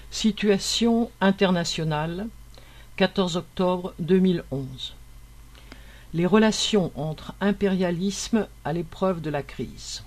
Situation internationale, 14 octobre 2011. Les relations entre impérialisme à l'épreuve de la crise.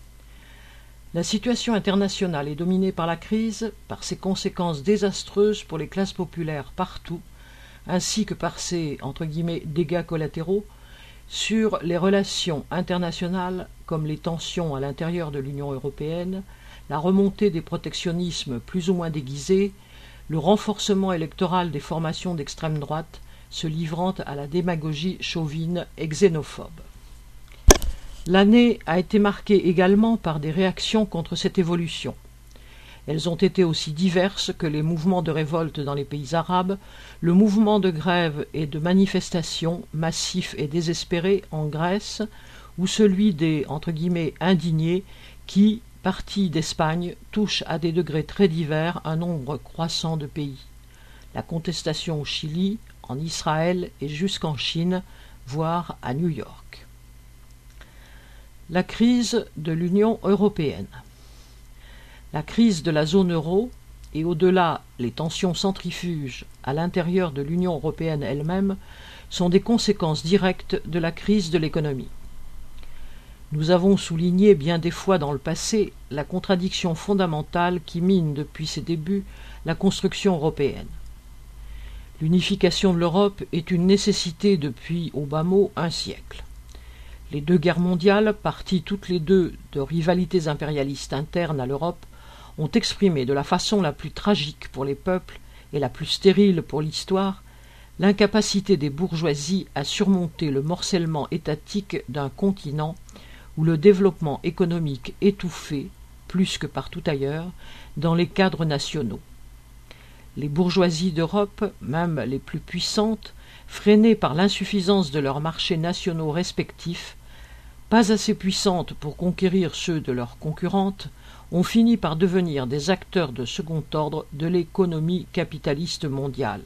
La situation internationale est dominée par la crise, par ses conséquences désastreuses pour les classes populaires partout, ainsi que par ses « dégâts collatéraux » sur les relations internationales comme les tensions à l'intérieur de l'Union européenne, la remontée des protectionnismes plus ou moins déguisés, le renforcement électoral des formations d'extrême droite se livrant à la démagogie chauvine et xénophobe. L'année a été marquée également par des réactions contre cette évolution. Elles ont été aussi diverses que les mouvements de révolte dans les pays arabes, le mouvement de grève et de manifestation massif et désespéré en Grèce, ou celui des « indignés » qui, partis d'Espagne, touchent à des degrés très divers un nombre croissant de pays. La contestation au Chili, en Israël et jusqu'en Chine, voire à New York. La crise de l'Union européenne. La crise de la zone euro et au-delà les tensions centrifuges à l'intérieur de l'Union européenne elle-même sont des conséquences directes de la crise de l'économie. Nous avons souligné bien des fois dans le passé la contradiction fondamentale qui mine depuis ses débuts la construction européenne. L'unification de l'Europe est une nécessité depuis, au bas mot, un siècle. Les deux guerres mondiales, parties toutes les deux de rivalités impérialistes internes à l'Europe, ont exprimé de la façon la plus tragique pour les peuples et la plus stérile pour l'histoire l'incapacité des bourgeoisies à surmonter le morcellement étatique d'un continent où le développement économique étouffait, plus que partout ailleurs, dans les cadres nationaux. Les bourgeoisies d'Europe, même les plus puissantes, freinées par l'insuffisance de leurs marchés nationaux respectifs, pas assez puissantes pour conquérir ceux de leurs concurrentes, ont fini par devenir des acteurs de second ordre de l'économie capitaliste mondiale.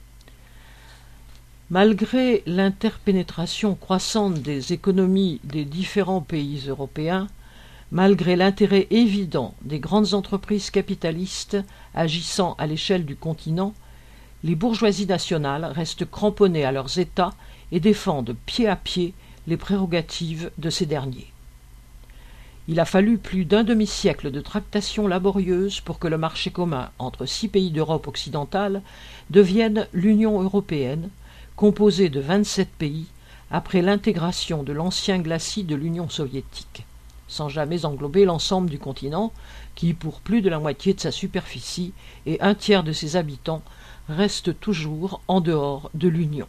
Malgré l'interpénétration croissante des économies des différents pays européens, malgré l'intérêt évident des grandes entreprises capitalistes agissant à l'échelle du continent, les bourgeoisies nationales restent cramponnées à leurs États et défendent pied à pied les prérogatives de ces derniers. Il a fallu plus d'un demi-siècle de tractations laborieuses pour que le marché commun entre 6 pays d'Europe occidentale devienne l'Union européenne, composée de 27 pays, après l'intégration de l'ancien glacis de l'Union soviétique, sans jamais englober l'ensemble du continent, qui, pour plus de la moitié de sa superficie et un tiers de ses habitants, reste toujours en dehors de l'Union.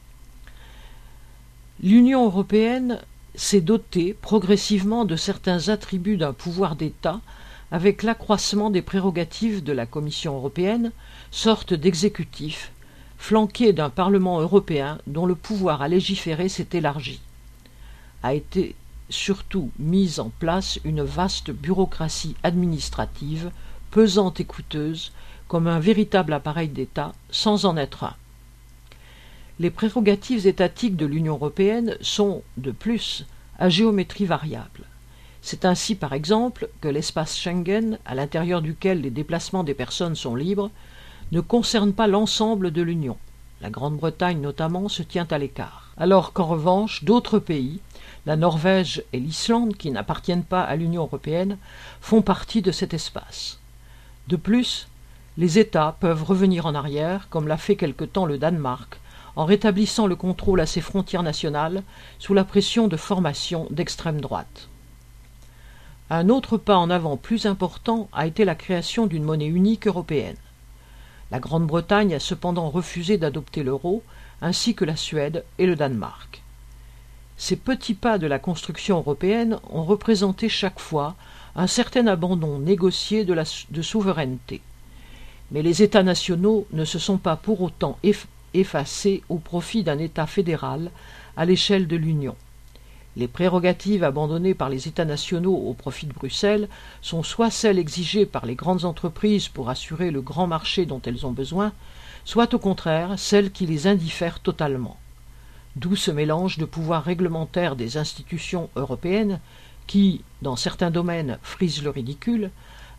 L'Union européenne s'est dotée progressivement de certains attributs d'un pouvoir d'État avec l'accroissement des prérogatives de la Commission européenne, sorte d'exécutif, flanqué d'un Parlement européen dont le pouvoir à légiférer s'est élargi. A été surtout mise en place une vaste bureaucratie administrative, pesante et coûteuse, comme un véritable appareil d'État, sans en être un. Les prérogatives étatiques de l'Union européenne sont, de plus, à géométrie variable. C'est ainsi, par exemple, que l'espace Schengen, à l'intérieur duquel les déplacements des personnes sont libres, ne concerne pas l'ensemble de l'Union. La Grande-Bretagne notamment se tient à l'écart. Alors qu'en revanche, d'autres pays, la Norvège et l'Islande, qui n'appartiennent pas à l'Union européenne, font partie de cet espace. De plus, les États peuvent revenir en arrière, comme l'a fait quelque temps le Danemark, en rétablissant le contrôle à ses frontières nationales sous la pression de formations d'extrême droite. Un autre pas en avant plus important a été la création d'une monnaie unique européenne. La Grande-Bretagne a cependant refusé d'adopter l'euro, ainsi que la Suède et le Danemark. Ces petits pas de la construction européenne ont représenté chaque fois un certain abandon négocié de souveraineté. Mais les États nationaux ne se sont pas pour autant effacés au profit d'un État fédéral à l'échelle de l'Union. Les prérogatives abandonnées par les États nationaux au profit de Bruxelles sont soit celles exigées par les grandes entreprises pour assurer le grand marché dont elles ont besoin, soit au contraire celles qui les indiffèrent totalement. D'où ce mélange de pouvoirs réglementaires des institutions européennes qui, dans certains domaines, frisent le ridicule,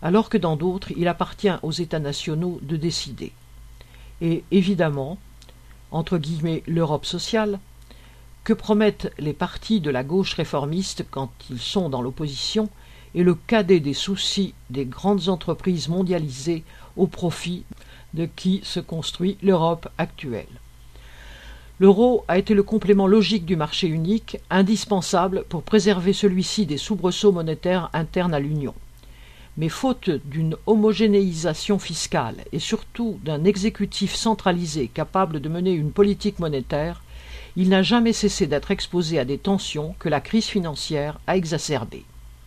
alors que dans d'autres, il appartient aux États nationaux de décider. Et évidemment, entre guillemets, l'Europe sociale, que promettent les partis de la gauche réformiste quand ils sont dans l'opposition, est le cadet des soucis des grandes entreprises mondialisées au profit de qui se construit l'Europe actuelle. L'euro a été le complément logique du marché unique, indispensable pour préserver celui-ci des soubresauts monétaires internes à l'Union. Mais faute d'une homogénéisation fiscale et surtout d'un exécutif centralisé capable de mener une politique monétaire, il n'a jamais cessé d'être exposé à des tensions que la crise financière a exacerbées.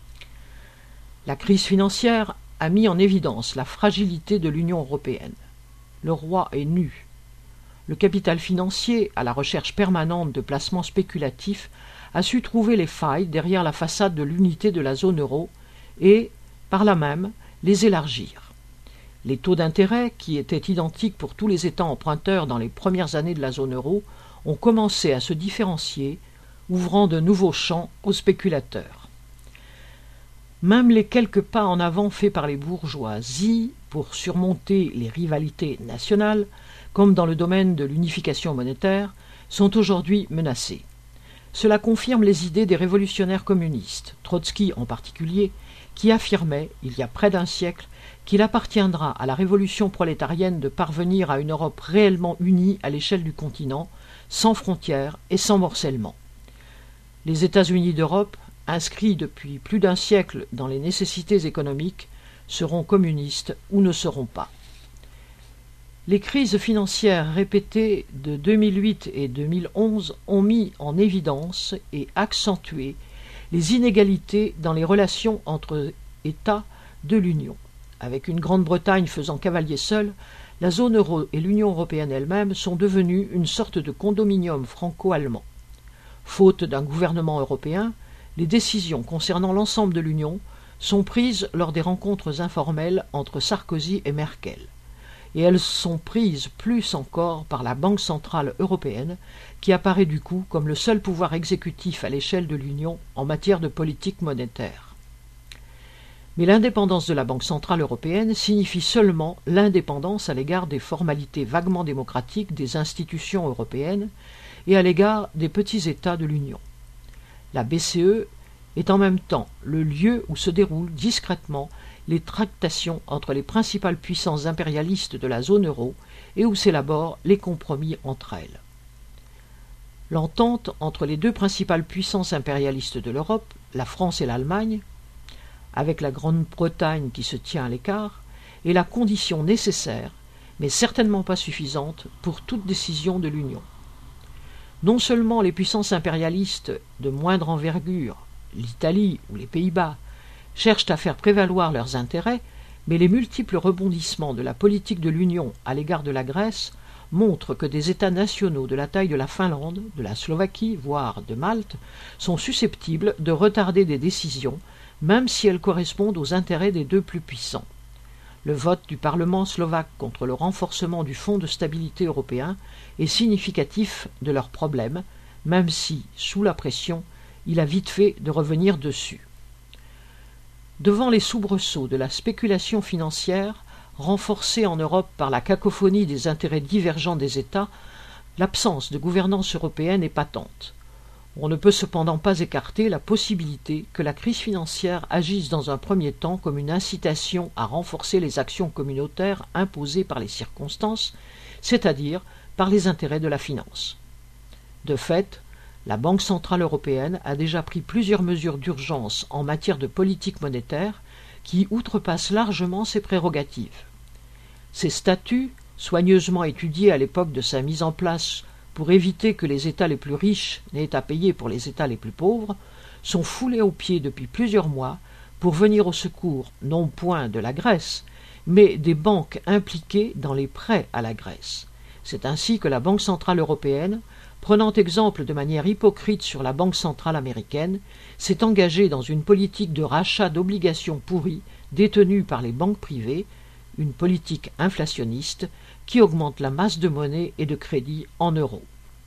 La crise financière a mis en évidence la fragilité de l'Union européenne. Le roi est nu. Le capital financier, à la recherche permanente de placements spéculatifs, a su trouver les failles derrière la façade de l'unité de la zone euro et, par là même, les élargir. Les taux d'intérêt, qui étaient identiques pour tous les États emprunteurs dans les premières années de la zone euro, ont commencé à se différencier, ouvrant de nouveaux champs aux spéculateurs. Même les quelques pas en avant faits par les bourgeoisies pour surmonter les rivalités nationales, comme dans le domaine de l'unification monétaire, sont aujourd'hui menacés. Cela confirme les idées des révolutionnaires communistes, Trotsky en particulier, qui affirmait, il y a près d'un siècle, qu'il appartiendra à la révolution prolétarienne de parvenir à une Europe réellement unie à l'échelle du continent, sans frontières et sans morcellement. Les États-Unis d'Europe, inscrits depuis plus d'un siècle dans les nécessités économiques, seront communistes ou ne seront pas. Les crises financières répétées de 2008 et 2011 ont mis en évidence et accentué les inégalités dans les relations entre États de l'Union. Avec une Grande-Bretagne faisant cavalier seul, la zone euro et l'Union européenne elle-même sont devenues une sorte de condominium franco-allemand. Faute d'un gouvernement européen, les décisions concernant l'ensemble de l'Union sont prises lors des rencontres informelles entre Sarkozy et Merkel. Et elles sont prises plus encore par la Banque centrale européenne, qui apparaît du coup comme le seul pouvoir exécutif à l'échelle de l'Union en matière de politique monétaire. Mais l'indépendance de la Banque centrale européenne signifie seulement l'indépendance à l'égard des formalités vaguement démocratiques des institutions européennes et à l'égard des petits États de l'Union. La BCE est en même temps le lieu où se déroulent discrètement les tractations entre les principales puissances impérialistes de la zone euro et où s'élaborent les compromis entre elles. L'entente entre les deux principales puissances impérialistes de l'Europe, la France et l'Allemagne, avec la Grande-Bretagne qui se tient à l'écart, est la condition nécessaire, mais certainement pas suffisante, pour toute décision de l'Union. Non seulement les puissances impérialistes de moindre envergure, l'Italie ou les Pays-Bas, cherchent à faire prévaloir leurs intérêts, mais les multiples rebondissements de la politique de l'Union à l'égard de la Grèce montrent que des États nationaux de la taille de la Finlande, de la Slovaquie, voire de Malte, sont susceptibles de retarder des décisions, même si elles correspondent aux intérêts des deux plus puissants. Le vote du Parlement slovaque contre le renforcement du Fonds de stabilité européen est significatif de leurs problèmes, même si, sous la pression, il a vite fait de revenir dessus. Devant les soubresauts de la spéculation financière, renforcée en Europe par la cacophonie des intérêts divergents des États, l'absence de gouvernance européenne est patente. On ne peut cependant pas écarter la possibilité que la crise financière agisse dans un premier temps comme une incitation à renforcer les actions communautaires imposées par les circonstances, c'est-à-dire par les intérêts de la finance. De fait, la Banque centrale européenne a déjà pris plusieurs mesures d'urgence en matière de politique monétaire qui outrepassent largement ses prérogatives. Ces statuts, soigneusement étudiés à l'époque de sa mise en place pour éviter que les États les plus riches n'aient à payer pour les États les plus pauvres, sont foulés aux pieds depuis plusieurs mois pour venir au secours non point de la Grèce, mais des banques impliquées dans les prêts à la Grèce. C'est ainsi que la Banque centrale européenne, prenant exemple de manière hypocrite sur la Banque centrale américaine, s'est engagée dans une politique de rachat d'obligations pourries détenues par les banques privées, une politique inflationniste qui augmente la masse de monnaie et de crédit en euros.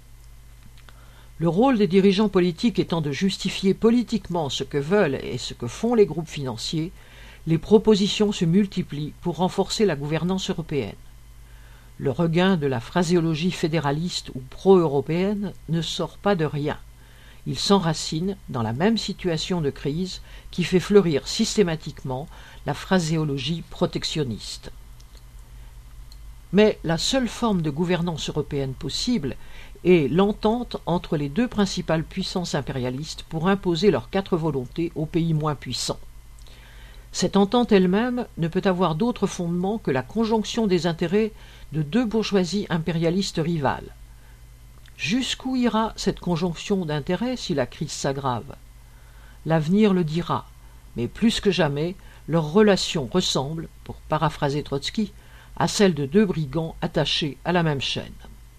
Le rôle des dirigeants politiques étant de justifier politiquement ce que veulent et ce que font les groupes financiers, les propositions se multiplient pour renforcer la gouvernance européenne. Le regain de la phraséologie fédéraliste ou pro-européenne ne sort pas de rien. Il s'enracine dans la même situation de crise qui fait fleurir systématiquement la phraséologie protectionniste. Mais la seule forme de gouvernance européenne possible est l'entente entre les deux principales puissances impérialistes pour imposer leurs 4 volontés aux pays moins puissants. Cette entente elle-même ne peut avoir d'autre fondement que la conjonction des intérêts de 2 bourgeoisies impérialistes rivales. Jusqu'où ira cette conjonction d'intérêts si la crise s'aggrave? L'avenir le dira, mais plus que jamais, leurs relations ressemblent, pour paraphraser Trotsky, à celles de 2 brigands attachés à la même chaîne.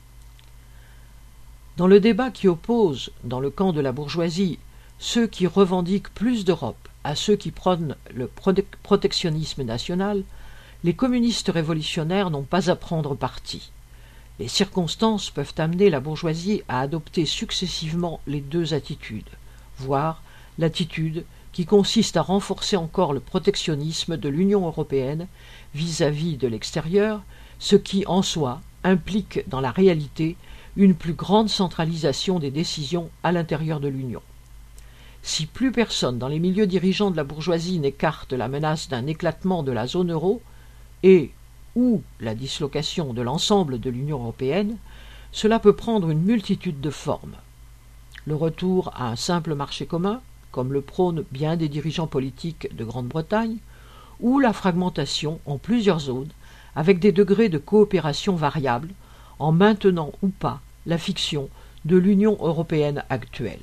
Dans le débat qui oppose, dans le camp de la bourgeoisie, ceux qui revendiquent plus d'Europe à ceux qui prônent le protectionnisme national, les communistes révolutionnaires n'ont pas à prendre parti. Les circonstances peuvent amener la bourgeoisie à adopter successivement les 2 attitudes, voire l'attitude qui consiste à renforcer encore le protectionnisme de l'Union européenne vis-à-vis de l'extérieur, ce qui, en soi, implique dans la réalité une plus grande centralisation des décisions à l'intérieur de l'Union. Si plus personne dans les milieux dirigeants de la bourgeoisie n'écarte la menace d'un éclatement de la zone euro et ou la dislocation de l'ensemble de l'Union européenne, cela peut prendre une multitude de formes. Le retour à un simple marché commun, comme le prônent bien des dirigeants politiques de Grande-Bretagne, ou la fragmentation en plusieurs zones, avec des degrés de coopération variables, en maintenant ou pas la fiction de l'Union européenne actuelle.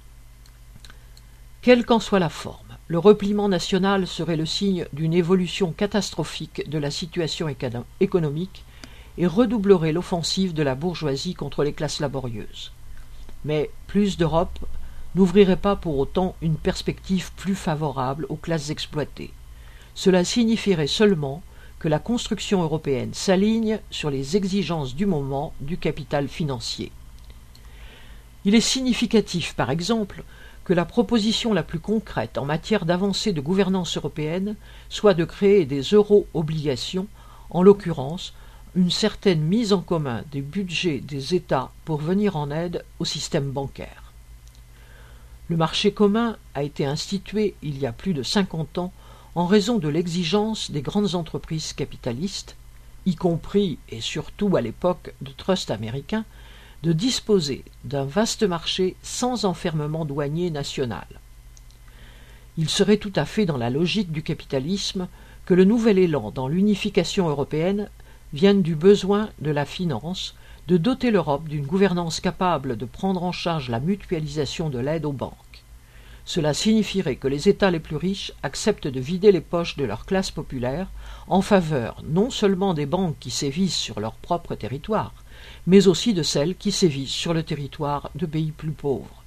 Quelle qu'en soit la forme, le repliement national serait le signe d'une évolution catastrophique de la situation économique et redoublerait l'offensive de la bourgeoisie contre les classes laborieuses. Mais plus d'Europe n'ouvrirait pas pour autant une perspective plus favorable aux classes exploitées. Cela signifierait seulement que la construction européenne s'aligne sur les exigences du moment du capital financier. Il est significatif, par exemple, que la proposition la plus concrète en matière d'avancée de gouvernance européenne soit de créer des euro-obligations, en l'occurrence une certaine mise en commun des budgets des États pour venir en aide au système bancaire. Le marché commun a été institué il y a plus de 50 ans en raison de l'exigence des grandes entreprises capitalistes, y compris et surtout à l'époque de trusts américains, de disposer d'un vaste marché sans enfermement douanier national. Il serait tout à fait dans la logique du capitalisme que le nouvel élan dans l'unification européenne vienne du besoin de la finance de doter l'Europe d'une gouvernance capable de prendre en charge la mutualisation de l'aide aux banques. Cela signifierait que les États les plus riches acceptent de vider les poches de leur classe populaire en faveur non seulement des banques qui sévissent sur leur propre territoire, mais aussi de celles qui sévissent sur le territoire de pays plus pauvres.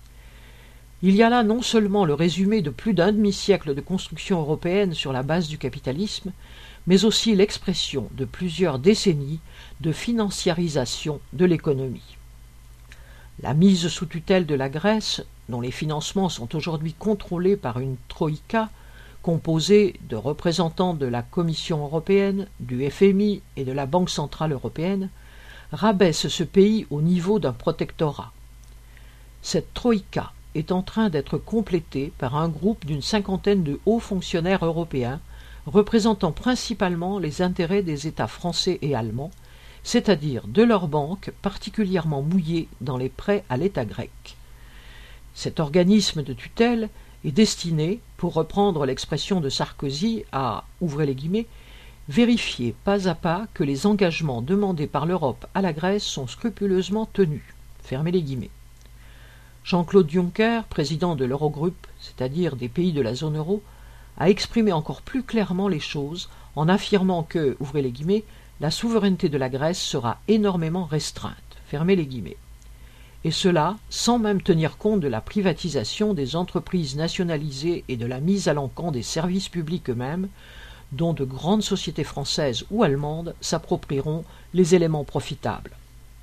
Il y a là non seulement le résumé de plus d'un demi-siècle de construction européenne sur la base du capitalisme, mais aussi l'expression de plusieurs décennies de financiarisation de l'économie. La mise sous tutelle de la Grèce, dont les financements sont aujourd'hui contrôlés par une troïka composée de représentants de la Commission européenne, du FMI et de la Banque centrale européenne, rabaisse ce pays au niveau d'un protectorat. Cette troïka est en train d'être complétée par un groupe d'une 50aine de hauts fonctionnaires européens représentant principalement les intérêts des États français et allemands, c'est-à-dire de leurs banques particulièrement mouillées dans les prêts à l'État grec. Cet organisme de tutelle est destiné, pour reprendre l'expression de Sarkozy, à, ouvrez les guillemets, vérifier pas à pas que les engagements demandés par l'Europe à la Grèce sont scrupuleusement tenus. Fermez les guillemets. Jean-Claude Juncker, président de l'Eurogroupe, c'est-à-dire des pays de la zone euro, a exprimé encore plus clairement les choses en affirmant que, ouvrez les guillemets, la souveraineté de la Grèce sera énormément restreinte. Fermez les guillemets. Et cela sans même tenir compte de la privatisation des entreprises nationalisées et de la mise à l'encan des services publics eux-mêmes, dont de grandes sociétés françaises ou allemandes s'approprieront les éléments profitables.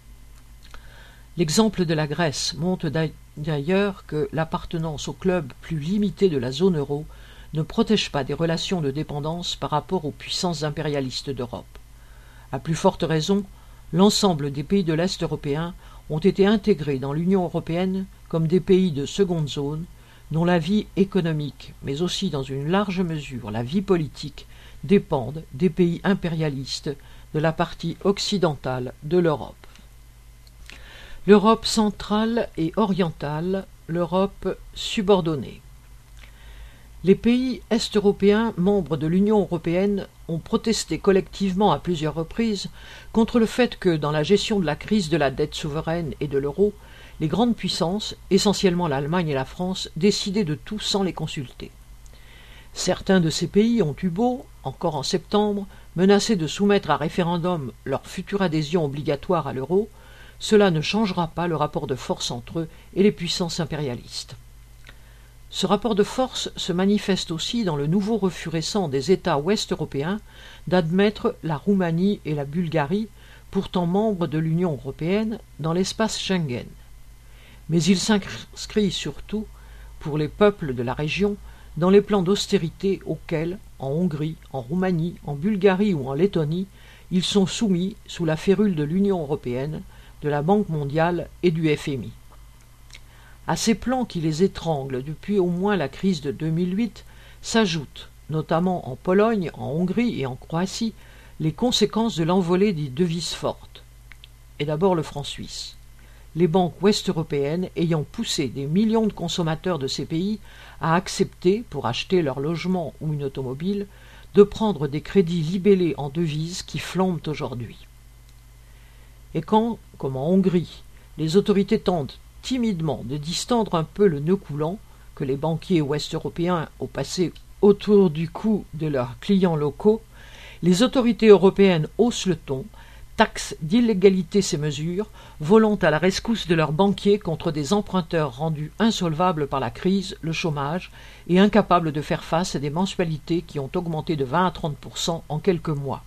L'exemple de la Grèce montre d'ailleurs que l'appartenance au club plus limité de la zone euro ne protège pas des relations de dépendance par rapport aux puissances impérialistes d'Europe. À plus forte raison, l'ensemble des pays de l'Est européen ont été intégrés dans l'Union européenne comme des pays de seconde zone, dont la vie économique, mais aussi dans une large mesure la vie politique, dépendent des pays impérialistes de la partie occidentale de l'Europe. L'Europe centrale et orientale, l'Europe subordonnée. Les pays est-européens membres de l'Union européenne ont protesté collectivement à plusieurs reprises contre le fait que, dans la gestion de la crise de la dette souveraine et de l'euro, les grandes puissances, essentiellement l'Allemagne et la France, décidaient de tout sans les consulter. Certains de ces pays ont eu beau, encore en septembre, menacer de soumettre à référendum leur future adhésion obligatoire à l'euro, cela ne changera pas le rapport de force entre eux et les puissances impérialistes. Ce rapport de force se manifeste aussi dans le nouveau refus récent des États ouest-européens d'admettre la Roumanie et la Bulgarie, pourtant membres de l'Union européenne, dans l'espace Schengen. Mais il s'inscrit surtout, pour les peuples de la région, dans les plans d'austérité auxquels, en Hongrie, en Roumanie, en Bulgarie ou en Lettonie, ils sont soumis sous la férule de l'Union européenne, de la Banque mondiale et du FMI. À ces plans qui les étranglent depuis au moins la crise de 2008 s'ajoutent, notamment en Pologne, en Hongrie et en Croatie, les conséquences de l'envolée des devises fortes. Et d'abord le franc suisse. Les banques ouest-européennes ayant poussé des millions de consommateurs de ces pays à accepter, pour acheter leur logement ou une automobile, de prendre des crédits libellés en devises qui flambent aujourd'hui. Et quand, comme en Hongrie, les autorités tentent timidement de distendre un peu le nœud coulant que les banquiers ouest-européens ont passé autour du cou de leurs clients locaux, les autorités européennes haussent le ton, taxent d'illégalité ces mesures, volant à la rescousse de leurs banquiers contre des emprunteurs rendus insolvables par la crise, le chômage, et incapables de faire face à des mensualités qui ont augmenté de 20 à 30% en quelques mois.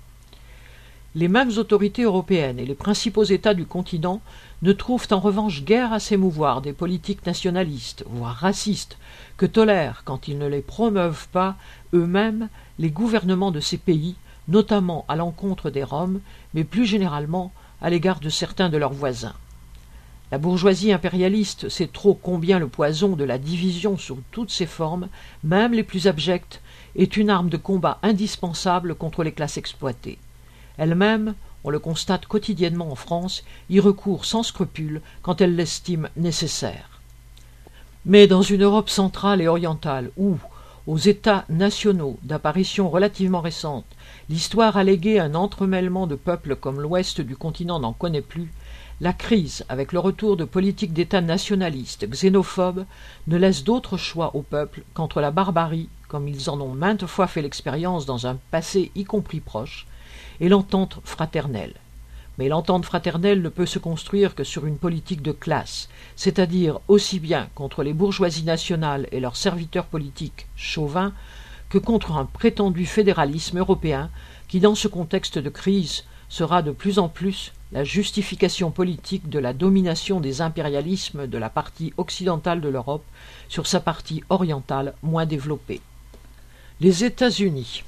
Les mêmes autorités européennes et les principaux États du continent ne trouvent en revanche guère à s'émouvoir des politiques nationalistes, voire racistes, que tolèrent, quand ils ne les promeuvent pas eux-mêmes, les gouvernements de ces pays, notamment à l'encontre des Roms, mais plus généralement à l'égard de certains de leurs voisins. La bourgeoisie impérialiste sait trop combien le poison de la division sous toutes ses formes, même les plus abjectes, est une arme de combat indispensable contre les classes exploitées. Elle-même, on le constate quotidiennement en France, y recourt sans scrupule quand elle l'estime nécessaire. Mais dans une Europe centrale et orientale où, aux États nationaux d'apparition relativement récente, l'histoire a légué un entremêlement de peuples comme l'ouest du continent n'en connaît plus, la crise, avec le retour de politiques d'États nationalistes, xénophobes, ne laisse d'autre choix aux peuples qu'entre la barbarie, comme ils en ont maintes fois fait l'expérience dans un passé y compris proche, et l'entente fraternelle. Mais l'entente fraternelle ne peut se construire que sur une politique de classe, c'est-à-dire aussi bien contre les bourgeoisies nationales et leurs serviteurs politiques chauvins que contre un prétendu fédéralisme européen qui, dans ce contexte de crise, sera de plus en plus la justification politique de la domination des impérialismes de la partie occidentale de l'Europe sur sa partie orientale moins développée. Les États-Unis.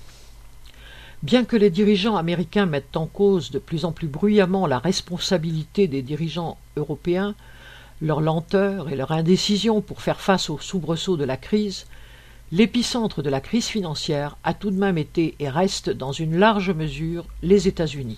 Bien que les dirigeants américains mettent en cause de plus en plus bruyamment la responsabilité des dirigeants européens, leur lenteur et leur indécision pour faire face aux soubresauts de la crise, l'épicentre de la crise financière a tout de même été et reste dans une large mesure les États-Unis.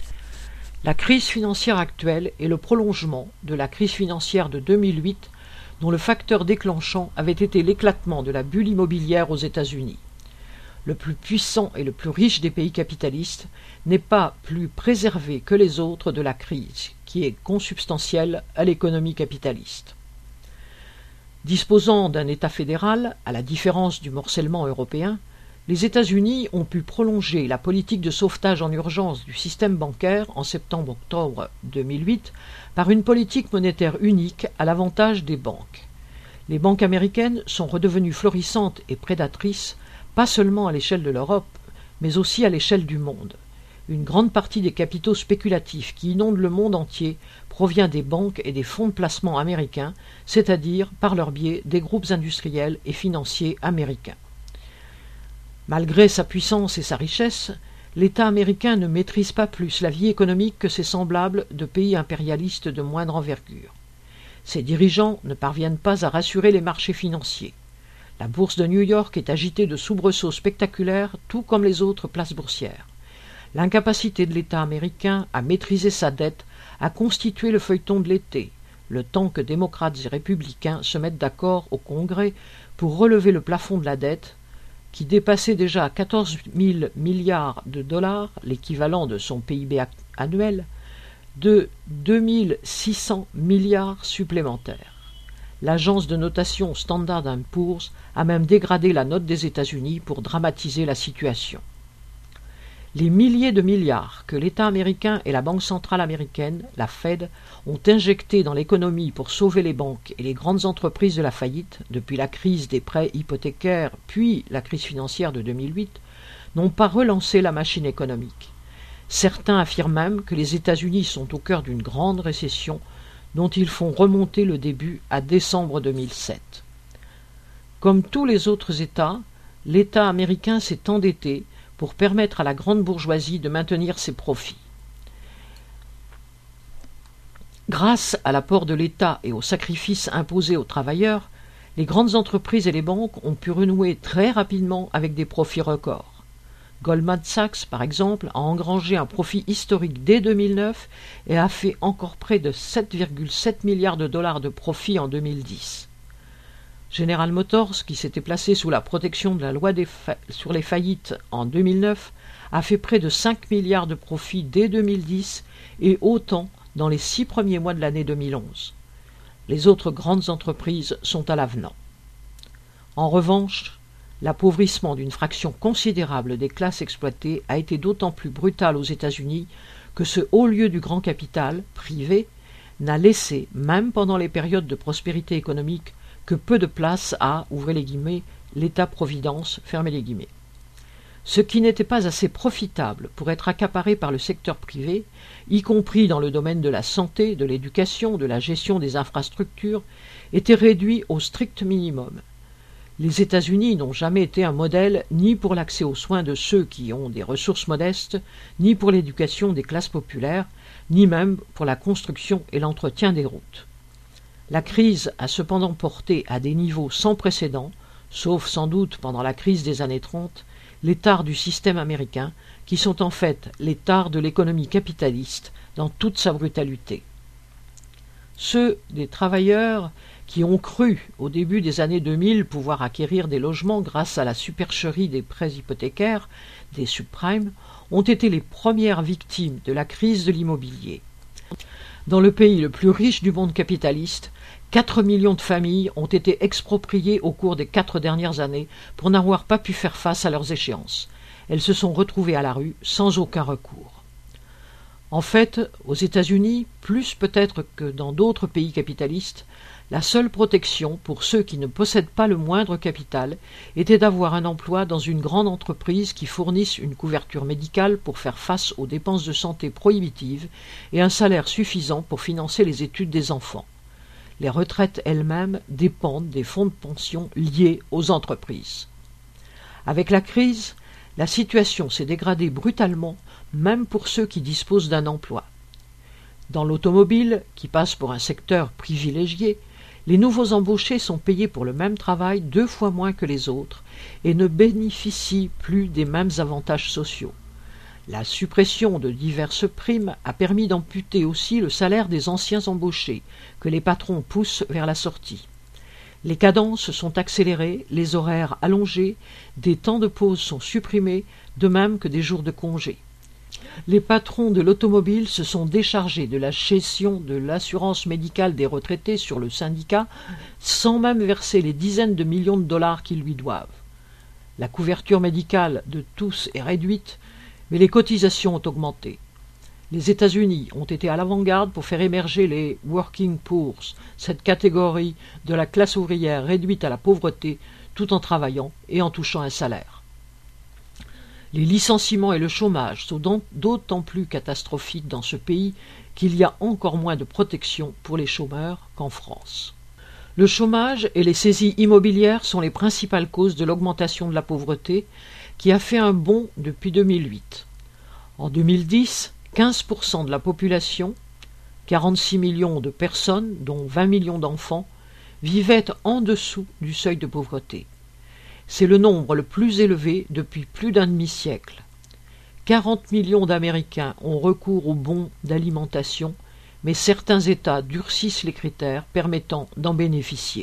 La crise financière actuelle est le prolongement de la crise financière de 2008, dont le facteur déclenchant avait été l'éclatement de la bulle immobilière aux États-Unis. Le plus puissant et le plus riche des pays capitalistes n'est pas plus préservé que les autres de la crise, qui est consubstantielle à l'économie capitaliste. Disposant d'un État fédéral, à la différence du morcellement européen, les États-Unis ont pu prolonger la politique de sauvetage en urgence du système bancaire en septembre-octobre 2008 par une politique monétaire unique à l'avantage des banques. Les banques américaines sont redevenues florissantes et prédatrices, pas seulement à l'échelle de l'Europe, mais aussi à l'échelle du monde. Une grande partie des capitaux spéculatifs qui inondent le monde entier provient des banques et des fonds de placement américains, c'est-à-dire, par leur biais, des groupes industriels et financiers américains. Malgré sa puissance et sa richesse, l'État américain ne maîtrise pas plus la vie économique que ses semblables de pays impérialistes de moindre envergure. Ses dirigeants ne parviennent pas à rassurer les marchés financiers. La bourse de New York est agitée de soubresauts spectaculaires, tout comme les autres places boursières. L'incapacité de l'État américain à maîtriser sa dette a constitué le feuilleton de l'été, le temps que démocrates et républicains se mettent d'accord au Congrès pour relever le plafond de la dette, qui dépassait déjà 14 000 milliards de dollars, l'équivalent de son PIB annuel, de 2 600 milliards supplémentaires. L'agence de notation Standard & Poor's a même dégradé la note des États-Unis pour dramatiser la situation. Les milliers de milliards que l'État américain et la Banque centrale américaine, la Fed, ont injectés dans l'économie pour sauver les banques et les grandes entreprises de la faillite, depuis la crise des prêts hypothécaires puis la crise financière de 2008, n'ont pas relancé la machine économique. Certains affirment même que les États-Unis sont au cœur d'une grande récession dont ils font remonter le début à décembre 2007. Comme tous les autres États, l'État américain s'est endetté pour permettre à la grande bourgeoisie de maintenir ses profits. Grâce à l'apport de l'État et aux sacrifices imposés aux travailleurs, les grandes entreprises et les banques ont pu renouer très rapidement avec des profits records. Goldman Sachs, par exemple, a engrangé un profit historique dès 2009 et a fait encore près de 7,7 milliards de dollars de profit en 2010. General Motors, qui s'était placé sous la protection de la loi sur les faillites en 2009, a fait près de 5 milliards de profits dès 2010 et autant dans les 6 premiers mois de l'année 2011. Les autres grandes entreprises sont à l'avenant. En revanche, l'appauvrissement d'une fraction considérable des classes exploitées a été d'autant plus brutal aux États-Unis que ce haut lieu du grand capital, privé, n'a laissé, même pendant les périodes de prospérité économique, que peu de place à, ouvrez les guillemets, l'État-providence, fermez les guillemets. Ce qui n'était pas assez profitable pour être accaparé par le secteur privé, y compris dans le domaine de la santé, de l'éducation, de la gestion des infrastructures, était réduit au strict minimum. Les États-Unis n'ont jamais été un modèle ni pour l'accès aux soins de ceux qui ont des ressources modestes, ni pour l'éducation des classes populaires, ni même pour la construction et l'entretien des routes. La crise a cependant porté à des niveaux sans précédent, sauf sans doute pendant la crise des années 30, les tares du système américain, qui sont en fait les tares de l'économie capitaliste dans toute sa brutalité. Ceux des travailleurs qui ont cru au début des années 2000 pouvoir acquérir des logements grâce à la supercherie des prêts hypothécaires, des subprimes, ont été les premières victimes de la crise de l'immobilier. Dans le pays le plus riche du monde capitaliste, 4 millions de familles ont été expropriées au cours des 4 dernières années pour n'avoir pas pu faire face à leurs échéances. Elles se sont retrouvées à la rue sans aucun recours. En fait, aux États-Unis, plus peut-être que dans d'autres pays capitalistes, la seule protection pour ceux qui ne possèdent pas le moindre capital était d'avoir un emploi dans une grande entreprise qui fournisse une couverture médicale pour faire face aux dépenses de santé prohibitives et un salaire suffisant pour financer les études des enfants. Les retraites elles-mêmes dépendent des fonds de pension liés aux entreprises. Avec la crise, la situation s'est dégradée brutalement, même pour ceux qui disposent d'un emploi. Dans l'automobile, qui passe pour un secteur privilégié, les nouveaux embauchés sont payés pour le même travail 2 fois moins que les autres et ne bénéficient plus des mêmes avantages sociaux. La suppression de diverses primes a permis d'amputer aussi le salaire des anciens embauchés, que les patrons poussent vers la sortie. Les cadences sont accélérées, les horaires allongés, des temps de pause sont supprimés, de même que des jours de congé. Les patrons de l'automobile se sont déchargés de la gestion de l'assurance médicale des retraités sur le syndicat, sans même verser les dizaines de millions de dollars qu'ils lui doivent. La couverture médicale de tous est réduite, mais les cotisations ont augmenté. Les États-Unis ont été à l'avant-garde pour faire émerger les working poors, cette catégorie de la classe ouvrière réduite à la pauvreté tout en travaillant et en touchant un salaire. Les licenciements et le chômage sont d'autant plus catastrophiques dans ce pays qu'il y a encore moins de protection pour les chômeurs qu'en France. Le chômage et les saisies immobilières sont les principales causes de l'augmentation de la pauvreté, qui a fait un bond depuis 2008. En 2010, 15% de la population, 46 millions de personnes, dont 20 millions d'enfants, vivaient en dessous du seuil de pauvreté. C'est le nombre le plus élevé depuis plus d'un demi-siècle. 40 millions d'Américains ont recours aux bons d'alimentation, mais certains États durcissent les critères permettant d'en bénéficier.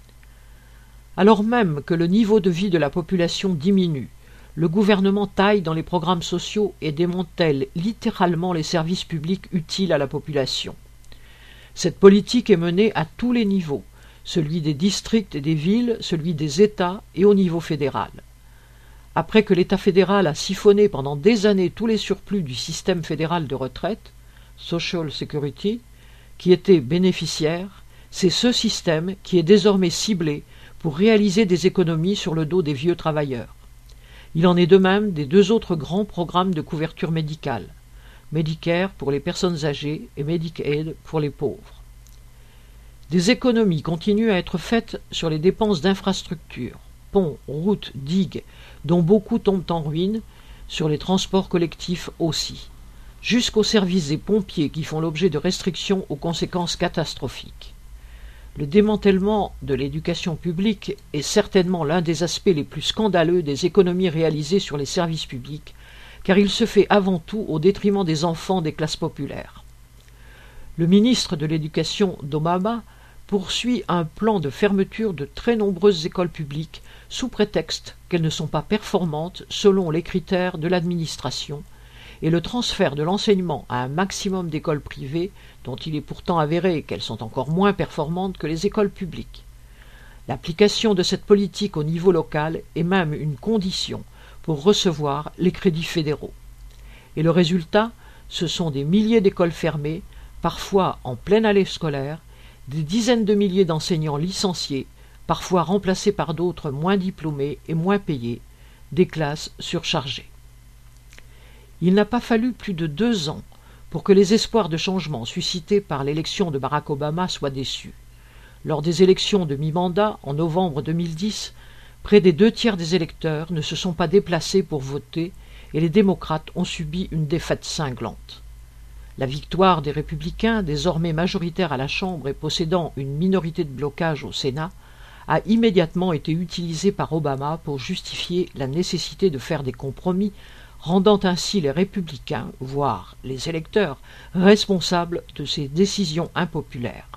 Alors même que le niveau de vie de la population diminue, le gouvernement taille dans les programmes sociaux et démantèle littéralement les services publics utiles à la population. Cette politique est menée à tous les niveaux, celui des districts et des villes, celui des États et au niveau fédéral. Après que l'État fédéral a siphonné pendant des années tous les surplus du système fédéral de retraite, Social Security, qui était bénéficiaire, c'est ce système qui est désormais ciblé pour réaliser des économies sur le dos des vieux travailleurs. Il en est de même des deux autres grands programmes de couverture médicale, Medicare pour les personnes âgées et Medicaid pour les pauvres. Des économies continuent à être faites sur les dépenses d'infrastructures, ponts, routes, digues, dont beaucoup tombent en ruine, sur les transports collectifs aussi, jusqu'aux services des pompiers qui font l'objet de restrictions aux conséquences catastrophiques. Le démantèlement de l'éducation publique est certainement l'un des aspects les plus scandaleux des économies réalisées sur les services publics, car il se fait avant tout au détriment des enfants des classes populaires. Le ministre de l'Éducation d'Obama poursuit un plan de fermeture de très nombreuses écoles publiques sous prétexte qu'elles ne sont pas performantes selon les critères de l'administration, et le transfert de l'enseignement à un maximum d'écoles privées dont il est pourtant avéré qu'elles sont encore moins performantes que les écoles publiques. L'application de cette politique au niveau local est même une condition pour recevoir les crédits fédéraux. Et le résultat, ce sont des milliers d'écoles fermées, parfois en pleine année scolaire, des dizaines de milliers d'enseignants licenciés, parfois remplacés par d'autres moins diplômés et moins payés, des classes surchargées. Il n'a pas fallu plus de 2 ans pour que les espoirs de changement suscités par l'élection de Barack Obama soient déçus. Lors des élections de mi-mandat, en novembre 2010, près des 2/3 des électeurs ne se sont pas déplacés pour voter et les démocrates ont subi une défaite cinglante. La victoire des républicains, désormais majoritaires à la Chambre et possédant une minorité de blocage au Sénat, a immédiatement été utilisée par Obama pour justifier la nécessité de faire des compromis, rendant ainsi les républicains, voire les électeurs, responsables de ces décisions impopulaires.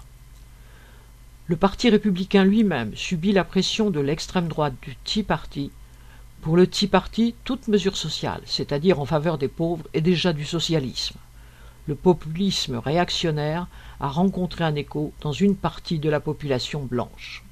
Le Parti républicain lui-même subit la pression de l'extrême droite du Tea Party. Pour le Tea Party, toute mesure sociale, c'est-à-dire en faveur des pauvres, est déjà du socialisme. Le populisme réactionnaire a rencontré un écho dans une partie de la population blanche.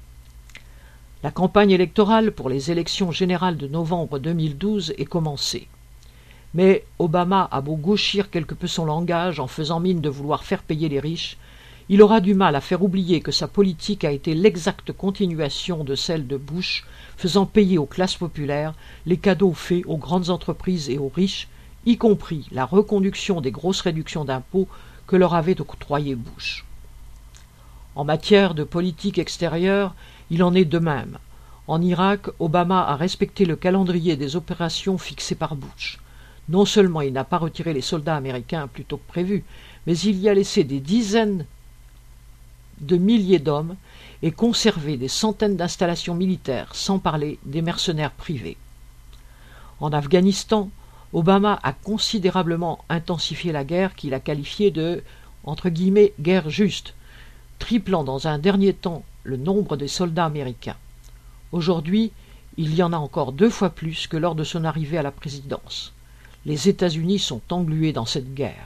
La campagne électorale pour les élections générales de novembre 2012 est commencée. Mais Obama a beau gauchir quelque peu son langage en faisant mine de vouloir faire payer les riches, il aura du mal à faire oublier que sa politique a été l'exacte continuation de celle de Bush, faisant payer aux classes populaires les cadeaux faits aux grandes entreprises et aux riches, y compris la reconduction des grosses réductions d'impôts que leur avait octroyé Bush. En matière de politique extérieure, il en est de même. En Irak, Obama a respecté le calendrier des opérations fixé par Bush. Non seulement il n'a pas retiré les soldats américains plus tôt que prévu, mais il y a laissé des dizaines de milliers d'hommes et conservé des centaines d'installations militaires, sans parler des mercenaires privés. En Afghanistan, Obama a considérablement intensifié la guerre qu'il a qualifiée de « guerre juste », triplant dans un dernier temps le nombre des soldats américains. Aujourd'hui, il y en a encore 2 fois plus que lors de son arrivée à la présidence. Les États-Unis sont englués dans cette guerre.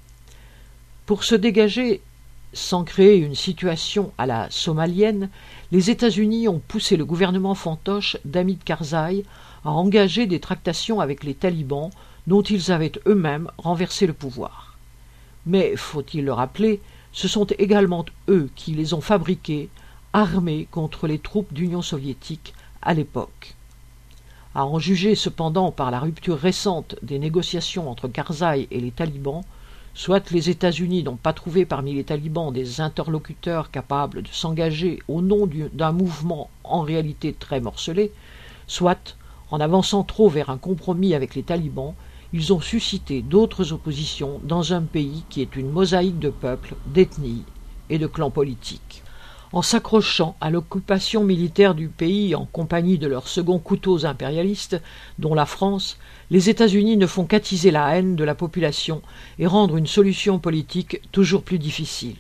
Pour se dégager, sans créer une situation à la somalienne, les États-Unis ont poussé le gouvernement fantoche d'Hamid Karzai à engager des tractations avec les talibans dont ils avaient eux-mêmes renversé le pouvoir. Mais, faut-il le rappeler, ce sont également eux qui les ont fabriqués, armés contre les troupes d'Union soviétique à l'époque. À en juger cependant par la rupture récente des négociations entre Karzai et les talibans, soit les États-Unis n'ont pas trouvé parmi les talibans des interlocuteurs capables de s'engager au nom d'un mouvement en réalité très morcelé, soit, En avançant trop vers un compromis avec les talibans, ils ont suscité d'autres oppositions dans un pays qui est une mosaïque de peuples, d'ethnies et de clans politiques. En s'accrochant à l'occupation militaire du pays en compagnie de leurs seconds couteaux impérialistes, dont la France, les États-Unis ne font qu'attiser la haine de la population et rendre une solution politique toujours plus difficile.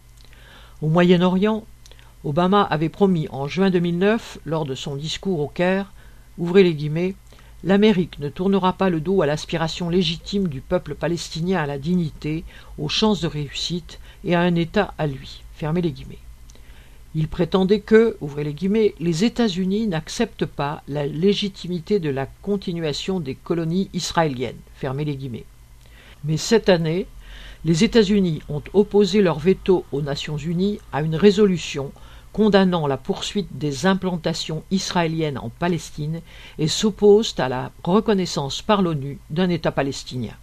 Au Moyen-Orient, Obama avait promis en juin 2009, lors de son discours au Caire, ouvrez les guillemets, « L'Amérique ne tournera pas le dos à l'aspiration légitime du peuple palestinien à la dignité, aux chances de réussite et à un État à lui. » Fermez les guillemets. Il prétendait que, ouvrez les guillemets, les États-Unis n'acceptent pas la légitimité de la continuation des colonies israéliennes. Fermez les guillemets. Mais cette année, les États-Unis ont opposé leur veto aux Nations Unies à une résolution condamnant la poursuite des implantations israéliennes en Palestine et s'opposent à la reconnaissance par l'ONU d'un État palestinien.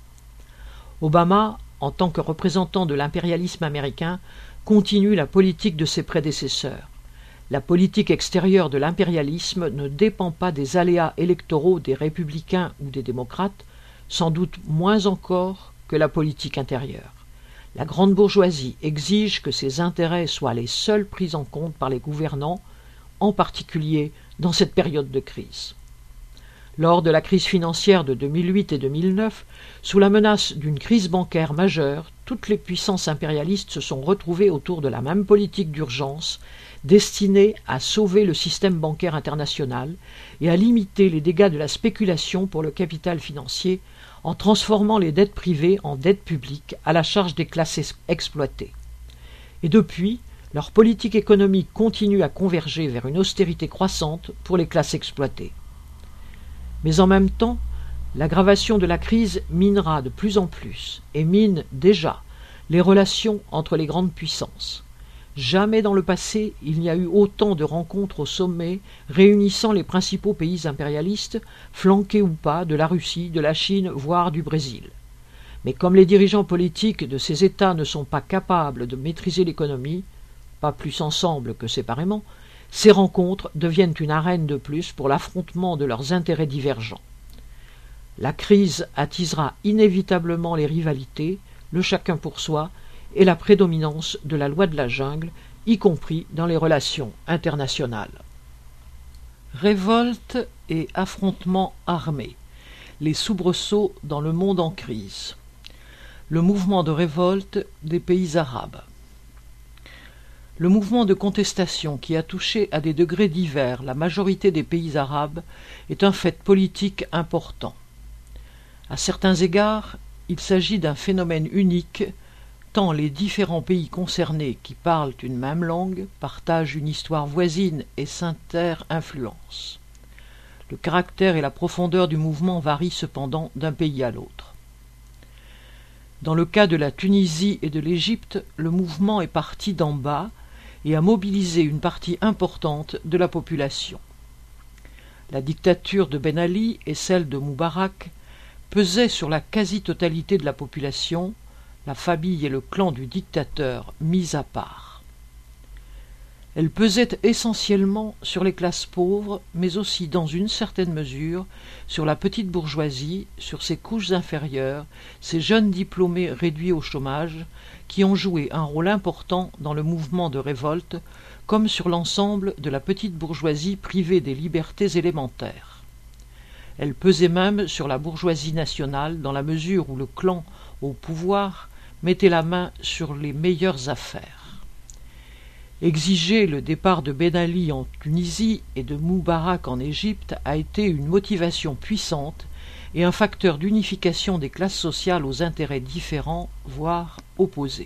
Obama, en tant que représentant de l'impérialisme américain, continue la politique de ses prédécesseurs. La politique extérieure de l'impérialisme ne dépend pas des aléas électoraux des républicains ou des démocrates, sans doute moins encore que la politique intérieure. La grande bourgeoisie exige que ses intérêts soient les seuls pris en compte par les gouvernants, en particulier dans cette période de crise. Lors de la crise financière de 2008 et 2009, sous la menace d'une crise bancaire majeure, toutes les puissances impérialistes se sont retrouvées autour de la même politique d'urgence destinée à sauver le système bancaire international et à limiter les dégâts de la spéculation pour le capital financier en transformant les dettes privées en dettes publiques à la charge des classes exploitées. Et depuis, leur politique économique continue à converger vers une austérité croissante pour les classes exploitées. Mais en même temps, l'aggravation de la crise minera de plus en plus, et mine déjà, les relations entre les grandes puissances. Jamais dans le passé il n'y a eu autant de rencontres au sommet réunissant les principaux pays impérialistes, flanqués ou pas de la Russie, de la Chine, voire du Brésil. Mais comme les dirigeants politiques de ces États ne sont pas capables de maîtriser l'économie, pas plus ensemble que séparément, ces rencontres deviennent une arène de plus pour l'affrontement de leurs intérêts divergents. La crise attisera inévitablement les rivalités, le chacun pour soi, et la prédominance de la loi de la jungle, y compris dans les relations internationales. Révolte et affrontements armés. Les soubresauts dans le monde en crise. Le mouvement de révolte des pays arabes. Le mouvement de contestation qui a touché à des degrés divers la majorité des pays arabes est un fait politique important. À certains égards, il s'agit d'un phénomène unique, tant les différents pays concernés qui parlent une même langue partagent une histoire voisine et s'inter-influencent. Le caractère et la profondeur du mouvement varient cependant d'un pays à l'autre. Dans le cas de la Tunisie et de l'Égypte, le mouvement est parti d'en bas et a mobilisé une partie importante de la population. La dictature de Ben Ali et celle de Moubarak pesaient sur la quasi-totalité de la population, la famille et le clan du dictateur mis à part. Elle pesait essentiellement sur les classes pauvres, mais aussi dans une certaine mesure sur la petite bourgeoisie, sur ses couches inférieures, ces jeunes diplômés réduits au chômage, qui ont joué un rôle important dans le mouvement de révolte, comme sur l'ensemble de la petite bourgeoisie privée des libertés élémentaires. Elle pesait même sur la bourgeoisie nationale dans la mesure où le clan au pouvoir mettait la main sur les meilleures affaires. Exiger le départ de Ben Ali en Tunisie et de Moubarak en Égypte a été une motivation puissante et un facteur d'unification des classes sociales aux intérêts différents, voire opposés.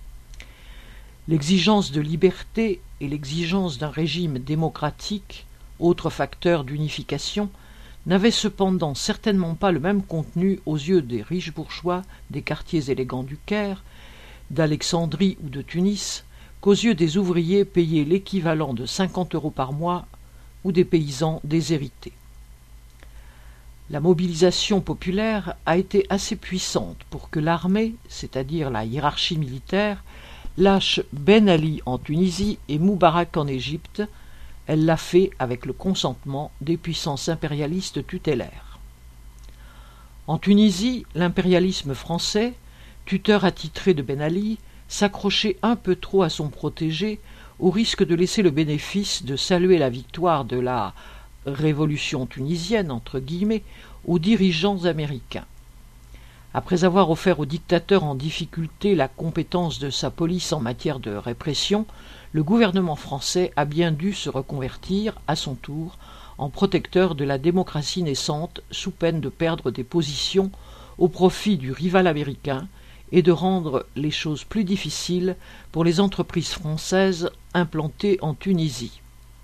L'exigence de liberté et l'exigence d'un régime démocratique, autres facteurs d'unification, n'avaient cependant certainement pas le même contenu aux yeux des riches bourgeois des quartiers élégants du Caire, d'Alexandrie ou de Tunis, qu'aux yeux des ouvriers payés l'équivalent de 50 € par mois ou des paysans déshérités. La mobilisation populaire a été assez puissante pour que l'armée, c'est-à-dire la hiérarchie militaire, lâche Ben Ali en Tunisie et Moubarak en Égypte, Elle l'a fait avec le consentement des puissances impérialistes tutélaires. En Tunisie, l'impérialisme français, tuteur attitré de Ben Ali, s'accrochait un peu trop à son protégé au risque de laisser le bénéfice de saluer la victoire de la « révolution tunisienne » entre guillemets aux dirigeants américains. Après avoir offert au dictateur en difficulté la compétence de sa police en matière de répression, le gouvernement français a bien dû se reconvertir, à son tour, en protecteur de la démocratie naissante sous peine de perdre des positions au profit du rival américain et de rendre les choses plus difficiles pour les entreprises françaises implantées en Tunisie.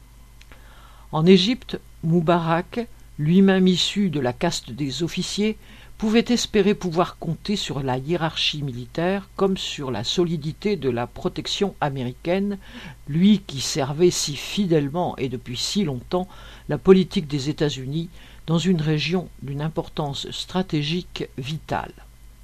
En Égypte, Moubarak, lui-même issu de la caste des officiers, pouvait espérer pouvoir compter sur la hiérarchie militaire comme sur la solidité de la protection américaine, lui qui servait si fidèlement et depuis si longtemps la politique des États-Unis dans une région d'une importance stratégique vitale.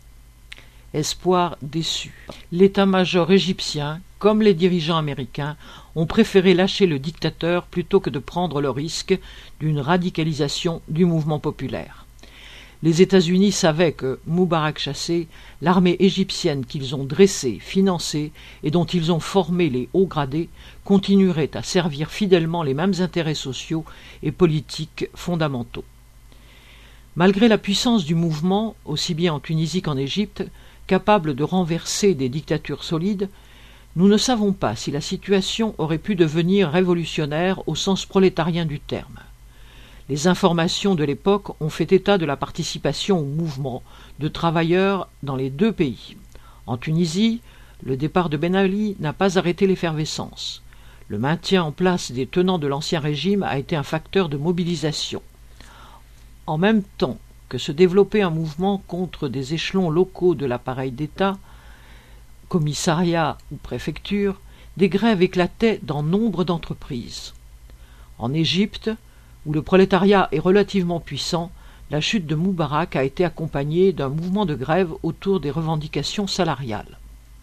Espoir déçu. L'état-major égyptien, comme les dirigeants américains, ont préféré lâcher le dictateur plutôt que de prendre le risque d'une radicalisation du mouvement populaire. Les États-Unis savaient que, Moubarak chassé, l'armée égyptienne qu'ils ont dressée, financée et dont ils ont formé les hauts gradés continuerait à servir fidèlement les mêmes intérêts sociaux et politiques fondamentaux. Malgré la puissance du mouvement, aussi bien en Tunisie qu'en Égypte, capable de renverser des dictatures solides, nous ne savons pas si la situation aurait pu devenir révolutionnaire au sens prolétarien du terme. Les informations de l'époque ont fait état de la participation au mouvement de travailleurs dans les deux pays. En Tunisie, le départ de Ben Ali n'a pas arrêté l'effervescence. Le maintien en place des tenants de l'ancien régime a été un facteur de mobilisation. En même temps que se développait un mouvement contre des échelons locaux de l'appareil d'État, commissariats ou préfectures, des grèves éclataient dans nombre d'entreprises. En Égypte, où le prolétariat est relativement puissant, la chute de Moubarak a été accompagnée d'un mouvement de grève autour des revendications salariales.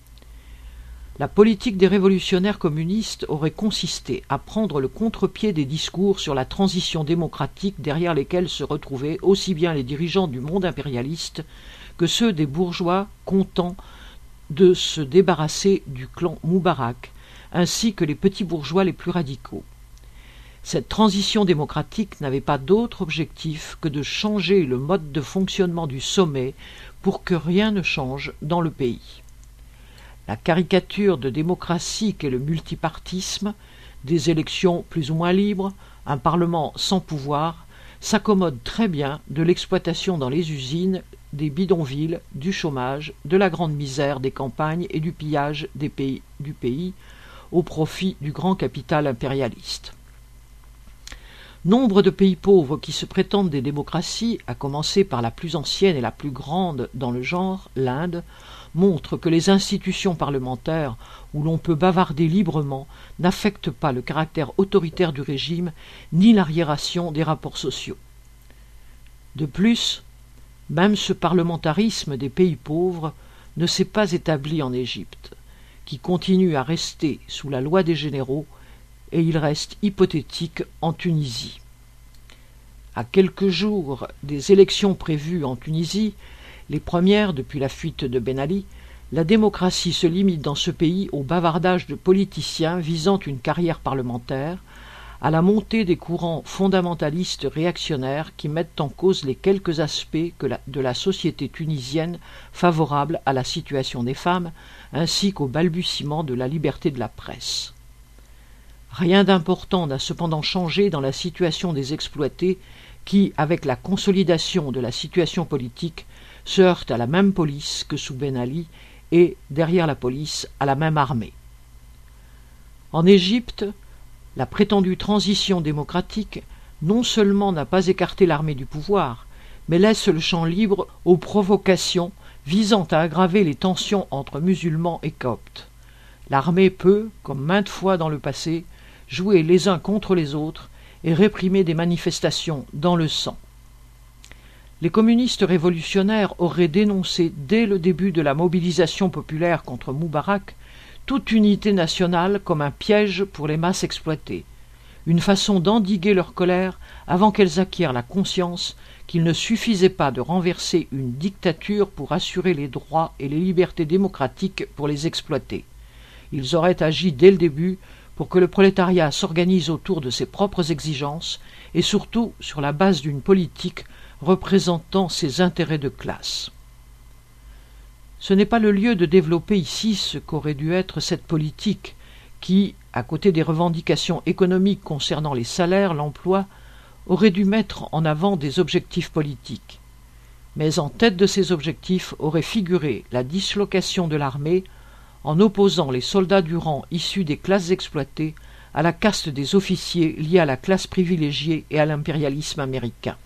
La politique des révolutionnaires communistes aurait consisté à prendre le contre-pied des discours sur la transition démocratique derrière lesquels se retrouvaient aussi bien les dirigeants du monde impérialiste que ceux des bourgeois contents de se débarrasser du clan Moubarak, ainsi que les petits bourgeois les plus radicaux. Cette transition démocratique n'avait pas d'autre objectif que de changer le mode de fonctionnement du sommet pour que rien ne change dans le pays. La caricature de démocratie qu'est le multipartisme, des élections plus ou moins libres, un parlement sans pouvoir, s'accommode très bien de l'exploitation dans les usines, des bidonvilles, du chômage, de la grande misère des campagnes et du pillage du pays au profit du grand capital impérialiste. Nombre de pays pauvres qui se prétendent des démocraties, à commencer par la plus ancienne et la plus grande dans le genre, l'Inde, montrent que les institutions parlementaires, où l'on peut bavarder librement, n'affectent pas le caractère autoritaire du régime ni l'arriération des rapports sociaux. De plus, même ce parlementarisme des pays pauvres ne s'est pas établi en Égypte, qui continue à rester sous la loi des généraux, et il reste hypothétique en Tunisie. À quelques jours des élections prévues en Tunisie, les premières depuis la fuite de Ben Ali, la démocratie se limite dans ce pays au bavardage de politiciens visant une carrière parlementaire, à la montée des courants fondamentalistes réactionnaires qui mettent en cause les quelques aspects de la société tunisienne favorables à la situation des femmes, ainsi qu'au balbutiement de la liberté de la presse. Rien d'important n'a cependant changé dans la situation des exploités qui, avec la consolidation de la situation politique, se heurtent à la même police que sous Ben Ali et, derrière la police, à la même armée. En Égypte, la prétendue transition démocratique non seulement n'a pas écarté l'armée du pouvoir, mais laisse le champ libre aux provocations visant à aggraver les tensions entre musulmans et coptes. L'armée peut, comme maintes fois dans le passé, jouer les uns contre les autres et réprimer des manifestations dans le sang. Les communistes révolutionnaires auraient dénoncé dès le début de la mobilisation populaire contre Moubarak toute unité nationale comme un piège pour les masses exploitées. une façon d'endiguer leur colère avant qu'elles acquièrent la conscience qu'il ne suffisait pas de renverser une dictature pour assurer les droits et les libertés démocratiques pour les exploiter. Ils auraient agi dès le début pour que le prolétariat s'organise autour de ses propres exigences et surtout sur la base d'une politique représentant ses intérêts de classe. Ce n'est pas le lieu de développer ici ce qu'aurait dû être cette politique qui, à côté des revendications économiques concernant les salaires, l'emploi, aurait dû mettre en avant des objectifs politiques. Mais en tête de ces objectifs aurait figuré la dislocation de l'armée en opposant les soldats du rang issus des classes exploitées à la caste des officiers liés à la classe privilégiée et à l'impérialisme américain.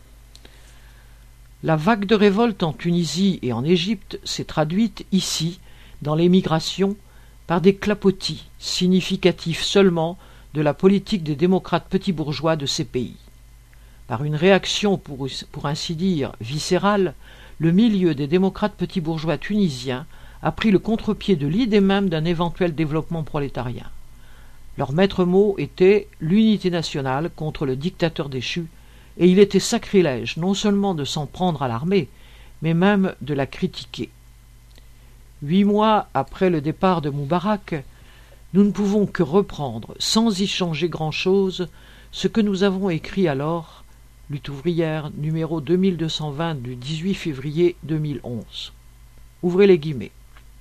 La vague de révolte en Tunisie et en Égypte s'est traduite ici, dans l'émigration, par des clapotis significatifs seulement de la politique des démocrates petits bourgeois de ces pays. Par une réaction pour ainsi dire viscérale, le milieu des démocrates petits bourgeois tunisiens a pris le contre-pied de l'idée même d'un éventuel développement prolétarien. Leur maître mot était l'unité nationale contre le dictateur déchu, et il était sacrilège non seulement de s'en prendre à l'armée, mais même de la critiquer. 8 mois après le départ de Moubarak, nous ne pouvons que reprendre, sans y changer grand-chose, ce que nous avons écrit alors, Lutte ouvrière, numéro 2220 du 18 février 2011. Ouvrez les guillemets.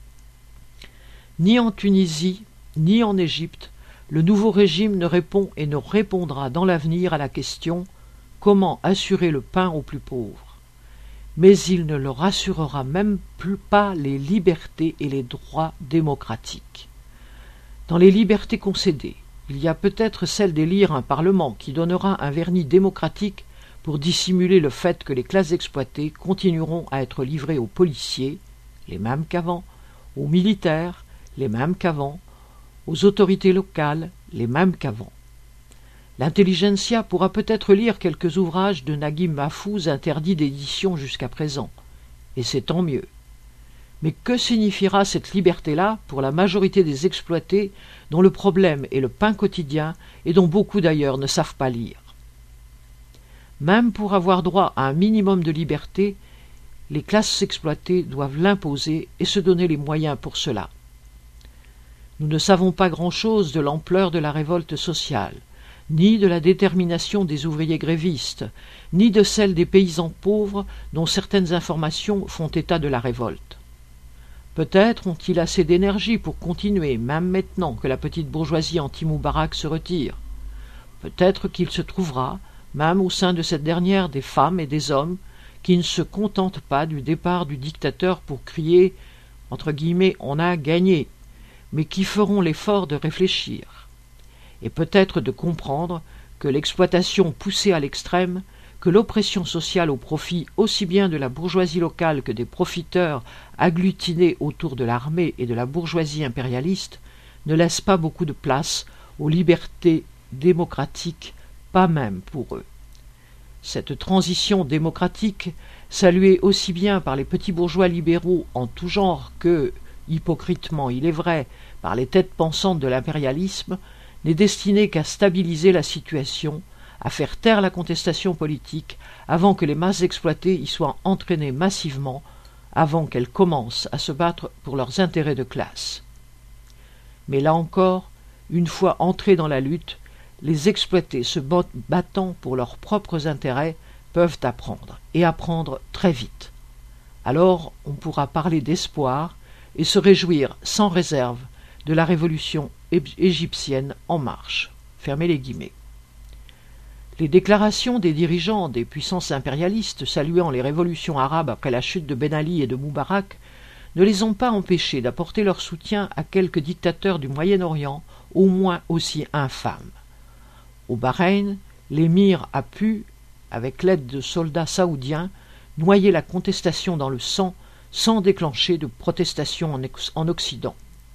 Ni en Tunisie, ni en Égypte, le nouveau régime ne répond et ne répondra dans l'avenir à la question « Comment assurer le pain aux plus pauvres ?» Mais il ne leur assurera même plus pas les libertés et les droits démocratiques. Dans les libertés concédées, il y a peut-être celle d'élire un parlement qui donnera un vernis démocratique pour dissimuler le fait que les classes exploitées continueront à être livrées aux policiers, les mêmes qu'avant, aux militaires, les mêmes qu'avant, aux autorités locales, les mêmes qu'avant. L'intelligentsia pourra peut-être lire quelques ouvrages de Naguib Mahfouz interdits d'édition jusqu'à présent, et c'est tant mieux. Mais que signifiera cette liberté-là pour la majorité des exploités dont le problème est le pain quotidien et dont beaucoup d'ailleurs ne savent pas lire? Même pour avoir droit à un minimum de liberté, les classes exploitées doivent l'imposer et se donner les moyens pour cela. Nous ne savons pas grand-chose de l'ampleur de la révolte sociale, ni de la détermination des ouvriers grévistes, ni de celle des paysans pauvres dont certaines informations font état de la révolte. Peut-être ont-ils assez d'énergie pour continuer, même maintenant que la petite bourgeoisie anti-Moubarak se retire. Peut-être qu'il se trouvera, même au sein de cette dernière, des femmes et des hommes qui ne se contentent pas du départ du dictateur pour crier entre guillemets « on a gagné », mais qui feront l'effort de réfléchir, et peut-être de comprendre que l'exploitation poussée à l'extrême, que l'oppression sociale au profit aussi bien de la bourgeoisie locale que des profiteurs agglutinés autour de l'armée et de la bourgeoisie impérialiste, ne laisse pas beaucoup de place aux libertés démocratiques, pas même pour eux. Cette transition démocratique, saluée aussi bien par les petits bourgeois libéraux en tout genre que, hypocritement il est vrai, par les têtes pensantes de l'impérialisme, n'est destinée qu'à stabiliser la situation, à faire taire la contestation politique, avant que les masses exploitées y soient entraînées massivement, avant qu'elles commencent à se battre pour leurs intérêts de classe. Mais là encore, une fois entrées dans la lutte, les exploités se battant pour leurs propres intérêts peuvent apprendre, et apprendre très vite. Alors on pourra parler d'espoir et se réjouir sans réserve de la révolution égyptienne en marche. Fermez les guillemets. Les déclarations des dirigeants des puissances impérialistes saluant les révolutions arabes après la chute de Ben Ali et de Moubarak ne les ont pas empêchés d'apporter leur soutien à quelques dictateurs du Moyen-Orient au moins aussi infâmes. Au Bahreïn, l'émir a pu, avec l'aide de soldats saoudiens, noyer la contestation dans le sang sans déclencher de protestation en Occident.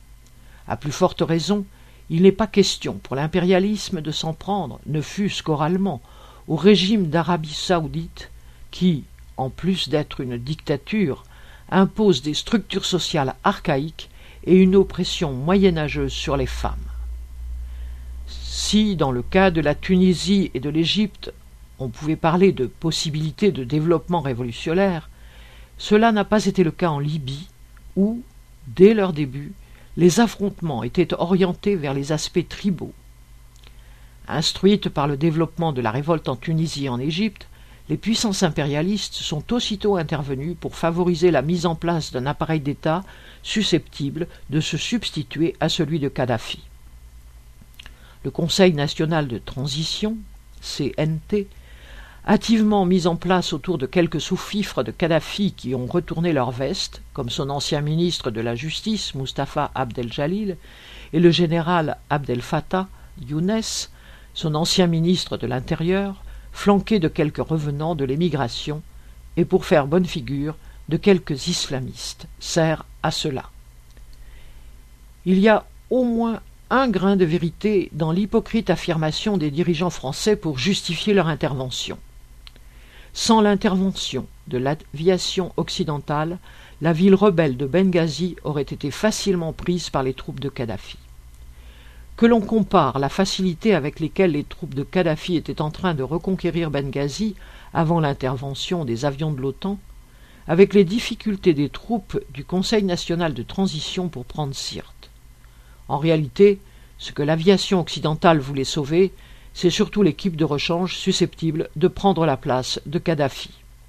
À plus forte raison, il n'est pas question pour l'impérialisme de s'en prendre, ne fût-ce qu'oralement, au régime d'Arabie saoudite qui, en plus d'être une dictature, impose des structures sociales archaïques et une oppression moyenâgeuse sur les femmes. Si, dans le cas de la Tunisie et de l'Égypte, on pouvait parler de possibilité de développement révolutionnaire, cela n'a pas été le cas en Libye, où, dès leur début, les affrontements étaient orientés vers les aspects tribaux. Instruites par le développement de la révolte en Tunisie et en Égypte, les puissances impérialistes sont aussitôt intervenues pour favoriser la mise en place d'un appareil d'État susceptible de se substituer à celui de Kadhafi. Le Conseil national de transition, CNT, hâtivement mis en place autour de quelques sous-fifres de Kadhafi qui ont retourné leur veste, comme son ancien ministre de la Justice, Mustafa Abdel-Jalil, et le général Abdel Fattah Younes, son ancien ministre de l'Intérieur, flanqué de quelques revenants de l'émigration, et pour faire bonne figure, de quelques islamistes, sert à cela. Il y a au moins un grain de vérité dans l'hypocrite affirmation des dirigeants français pour justifier leur intervention. Sans l'intervention de l'aviation occidentale, la ville rebelle de Benghazi aurait été facilement prise par les troupes de Kadhafi. Que l'on compare la facilité avec laquelle les troupes de Kadhafi étaient en train de reconquérir Benghazi avant l'intervention des avions de l'OTAN, avec les difficultés des troupes du Conseil national de transition pour prendre Sirte. En réalité, ce que l'aviation occidentale voulait sauver, c'est surtout l'équipe de rechange susceptible de prendre la place de Kadhafi.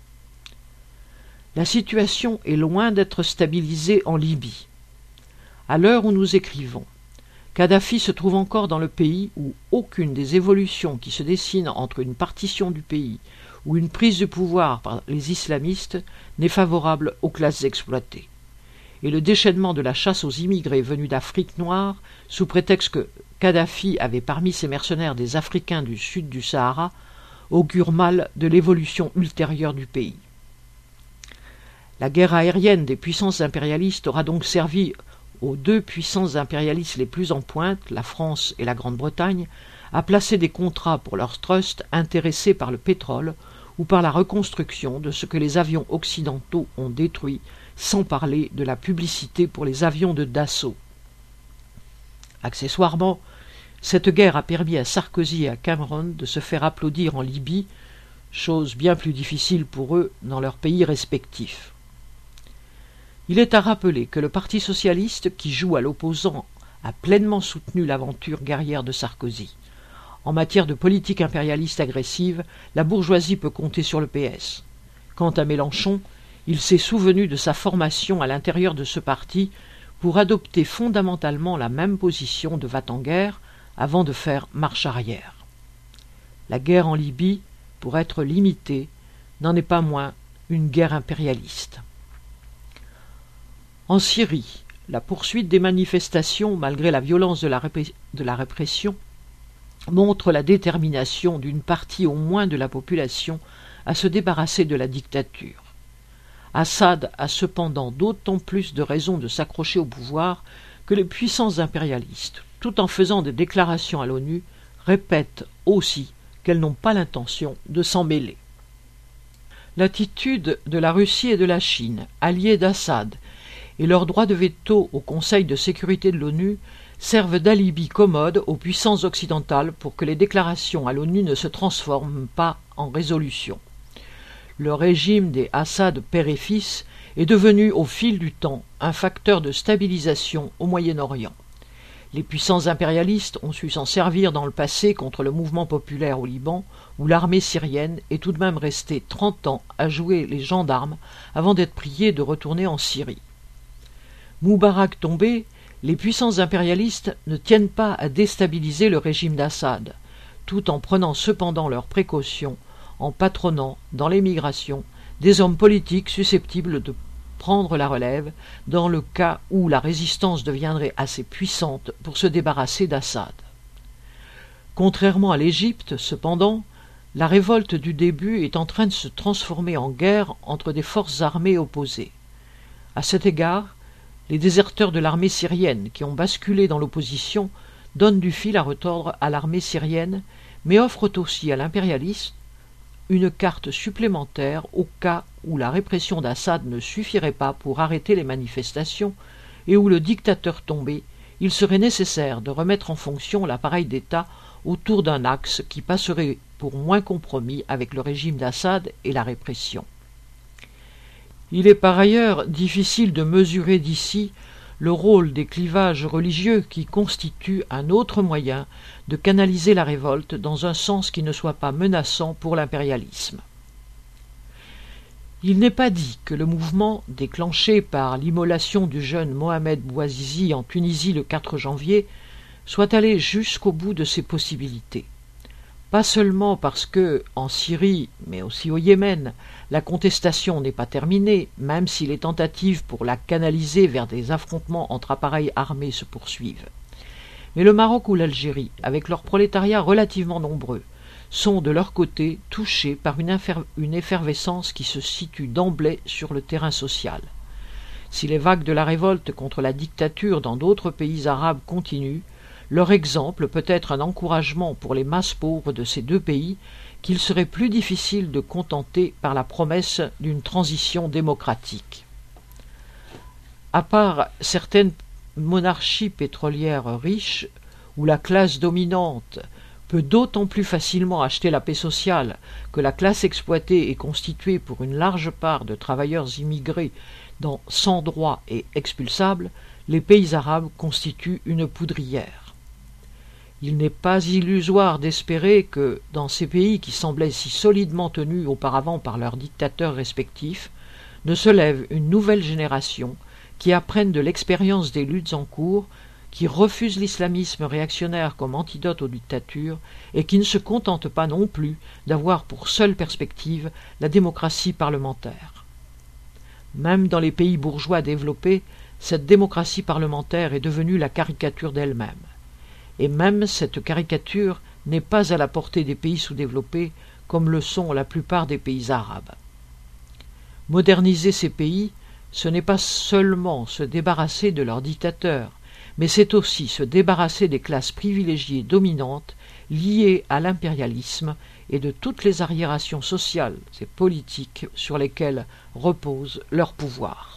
La situation est loin d'être stabilisée en Libye. À l'heure où nous écrivons, Kadhafi se trouve encore dans le pays où aucune des évolutions qui se dessinent entre une partition du pays ou une prise de pouvoir par les islamistes n'est favorable aux classes exploitées. Et le déchaînement de la chasse aux immigrés venus d'Afrique noire, sous prétexte que Kadhafi avait parmi ses mercenaires des Africains du sud du Sahara, augure mal de l'évolution ultérieure du pays. La guerre aérienne des puissances impérialistes aura donc servi aux deux puissances impérialistes les plus en pointe, la France et la Grande-Bretagne, à placer des contrats pour leurs trusts intéressés par le pétrole ou par la reconstruction de ce que les avions occidentaux ont détruit, sans parler de la publicité pour les avions de Dassault. Accessoirement, cette guerre a permis à Sarkozy et à Cameron de se faire applaudir en Libye, chose bien plus difficile pour eux dans leurs pays respectifs. Il est à rappeler que le Parti socialiste, qui joue à l'opposant, a pleinement soutenu l'aventure guerrière de Sarkozy. En matière de politique impérialiste agressive, la bourgeoisie peut compter sur le PS. Quant à Mélenchon, il s'est souvenu de sa formation à l'intérieur de ce parti pour adopter fondamentalement la même position de va-t-en-guerre avant de faire marche arrière. La guerre en Libye, pour être limitée, n'en est pas moins une guerre impérialiste. En Syrie, la poursuite des manifestations, malgré la violence de la répression, montre la détermination d'une partie au moins de la population à se débarrasser de la dictature. Assad a cependant d'autant plus de raisons de s'accrocher au pouvoir que les puissances impérialistes, tout en faisant des déclarations à l'ONU, répètent aussi qu'elles n'ont pas l'intention de s'en mêler. L'attitude de la Russie et de la Chine, alliées d'Assad, et leur droit de veto au Conseil de sécurité de l'ONU servent d'alibi commode aux puissances occidentales pour que les déclarations à l'ONU ne se transforment pas en résolutions. Le régime des Assad père et fils est devenu au fil du temps un facteur de stabilisation au Moyen-Orient. Les puissances impérialistes ont su s'en servir dans le passé contre le mouvement populaire au Liban, où l'armée syrienne est tout de même restée 30 ans à jouer les gendarmes avant d'être priée de retourner en Syrie. Moubarak tombé, les puissances impérialistes ne tiennent pas à déstabiliser le régime d'Assad, tout en prenant cependant leurs précautions en patronnant, dans l'émigration, des hommes politiques susceptibles de prendre la relève dans le cas où la résistance deviendrait assez puissante pour se débarrasser d'Assad. Contrairement à l'Égypte, cependant, la révolte du début est en train de se transformer en guerre entre des forces armées opposées. À cet égard, les déserteurs de l'armée syrienne qui ont basculé dans l'opposition donnent du fil à retordre à l'armée syrienne, mais offrent aussi à l'impérialisme une carte supplémentaire au cas où la répression d'Assad ne suffirait pas pour arrêter les manifestations et où le dictateur tombé, il serait nécessaire de remettre en fonction l'appareil d'État autour d'un axe qui passerait pour moins compromis avec le régime d'Assad et la répression. Il est par ailleurs difficile de mesurer d'ici le rôle des clivages religieux qui constituent un autre moyen de canaliser la révolte dans un sens qui ne soit pas menaçant pour l'impérialisme. Il n'est pas dit que le mouvement, déclenché par l'immolation du jeune Mohamed Bouazizi en Tunisie le 4 janvier, soit allé jusqu'au bout de ses possibilités. Pas seulement parce que, en Syrie, mais aussi au Yémen, la contestation n'est pas terminée, même si les tentatives pour la canaliser vers des affrontements entre appareils armés se poursuivent. Mais le Maroc ou l'Algérie, avec leur prolétariat relativement nombreux, sont de leur côté touchés par une effervescence qui se situe d'emblée sur le terrain social. Si les vagues de la révolte contre la dictature dans d'autres pays arabes continuent, leur exemple peut être un encouragement pour les masses pauvres de ces deux pays qu'il serait plus difficile de contenter par la promesse d'une transition démocratique. À part certaines monarchies pétrolières riches, où la classe dominante peut d'autant plus facilement acheter la paix sociale que la classe exploitée est constituée pour une large part de travailleurs immigrés sans droit et expulsables, les pays arabes constituent une poudrière. Il n'est pas illusoire d'espérer que, dans ces pays qui semblaient si solidement tenus auparavant par leurs dictateurs respectifs, ne se lève une nouvelle génération qui apprenne de l'expérience des luttes en cours, qui refuse l'islamisme réactionnaire comme antidote aux dictatures et qui ne se contente pas non plus d'avoir pour seule perspective la démocratie parlementaire. Même dans les pays bourgeois développés, cette démocratie parlementaire est devenue la caricature d'elle-même. Et même cette caricature n'est pas à la portée des pays sous-développés comme le sont la plupart des pays arabes. Moderniser ces pays, ce n'est pas seulement se débarrasser de leurs dictateurs, mais c'est aussi se débarrasser des classes privilégiées dominantes liées à l'impérialisme et de toutes les arriérations sociales et politiques sur lesquelles repose leur pouvoir.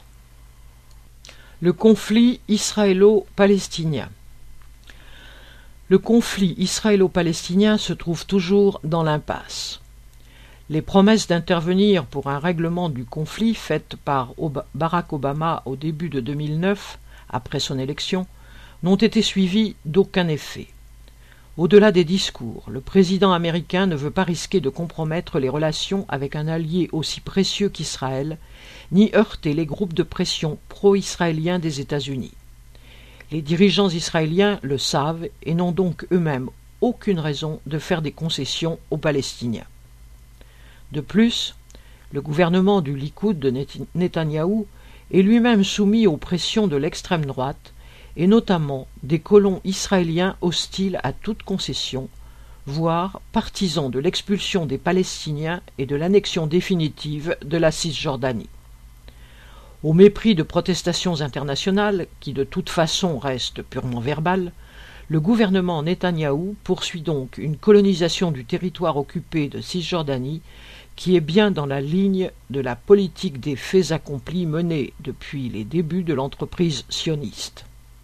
Le conflit israélo-palestinien. Le conflit israélo-palestinien se trouve toujours dans l'impasse. Les promesses d'intervenir pour un règlement du conflit faites par Barack Obama au début de 2009, après son élection, n'ont été suivies d'aucun effet. Au-delà des discours, le président américain ne veut pas risquer de compromettre les relations avec un allié aussi précieux qu'Israël, ni heurter les groupes de pression pro-israéliens des États-Unis. Les dirigeants israéliens le savent et n'ont donc eux-mêmes aucune raison de faire des concessions aux Palestiniens. De plus, le gouvernement du Likoud de Netanyahou est lui-même soumis aux pressions de l'extrême droite et notamment des colons israéliens hostiles à toute concession, voire partisans de l'expulsion des Palestiniens et de l'annexion définitive de la Cisjordanie. Au mépris de protestations internationales, qui de toute façon restent purement verbales, le gouvernement Netanyahou poursuit donc une colonisation du territoire occupé de Cisjordanie qui est bien dans la ligne de la politique des faits accomplis menée depuis les débuts de l'entreprise sioniste.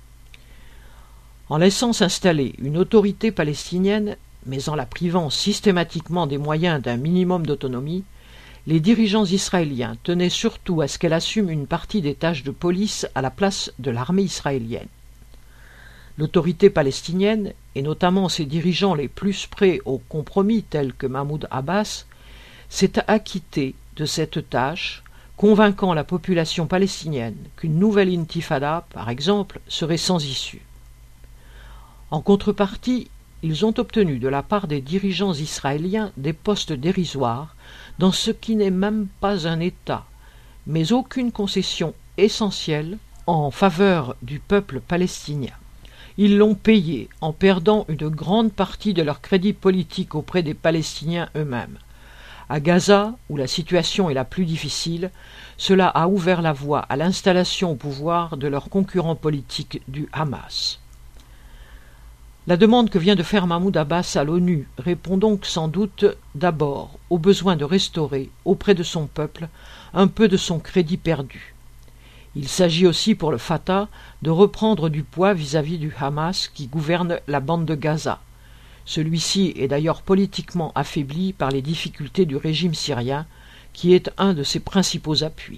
En laissant s'installer une autorité palestinienne, mais en la privant systématiquement des moyens d'un minimum d'autonomie, les dirigeants israéliens tenaient surtout à ce qu'elle assume une partie des tâches de police à la place de l'armée israélienne. L'autorité palestinienne, et notamment ses dirigeants les plus prêts au compromis tels que Mahmoud Abbas, s'est acquittée de cette tâche, convainquant la population palestinienne qu'une nouvelle intifada, par exemple, serait sans issue. En contrepartie, ils ont obtenu de la part des dirigeants israéliens des postes dérisoires dans ce qui n'est même pas un État, mais aucune concession essentielle en faveur du peuple palestinien. Ils l'ont payé en perdant une grande partie de leur crédit politique auprès des Palestiniens eux-mêmes. À Gaza, où la situation est la plus difficile, cela a ouvert la voie à l'installation au pouvoir de leur concurrent politique du Hamas. La demande que vient de faire Mahmoud Abbas à l'ONU répond donc sans doute d'abord au besoin de restaurer, auprès de son peuple, un peu de son crédit perdu. Il s'agit aussi pour le Fatah de reprendre du poids vis-à-vis du Hamas qui gouverne la bande de Gaza, Celui-ci est d'ailleurs politiquement affaibli par les difficultés du régime syrien, qui est un de ses principaux appuis.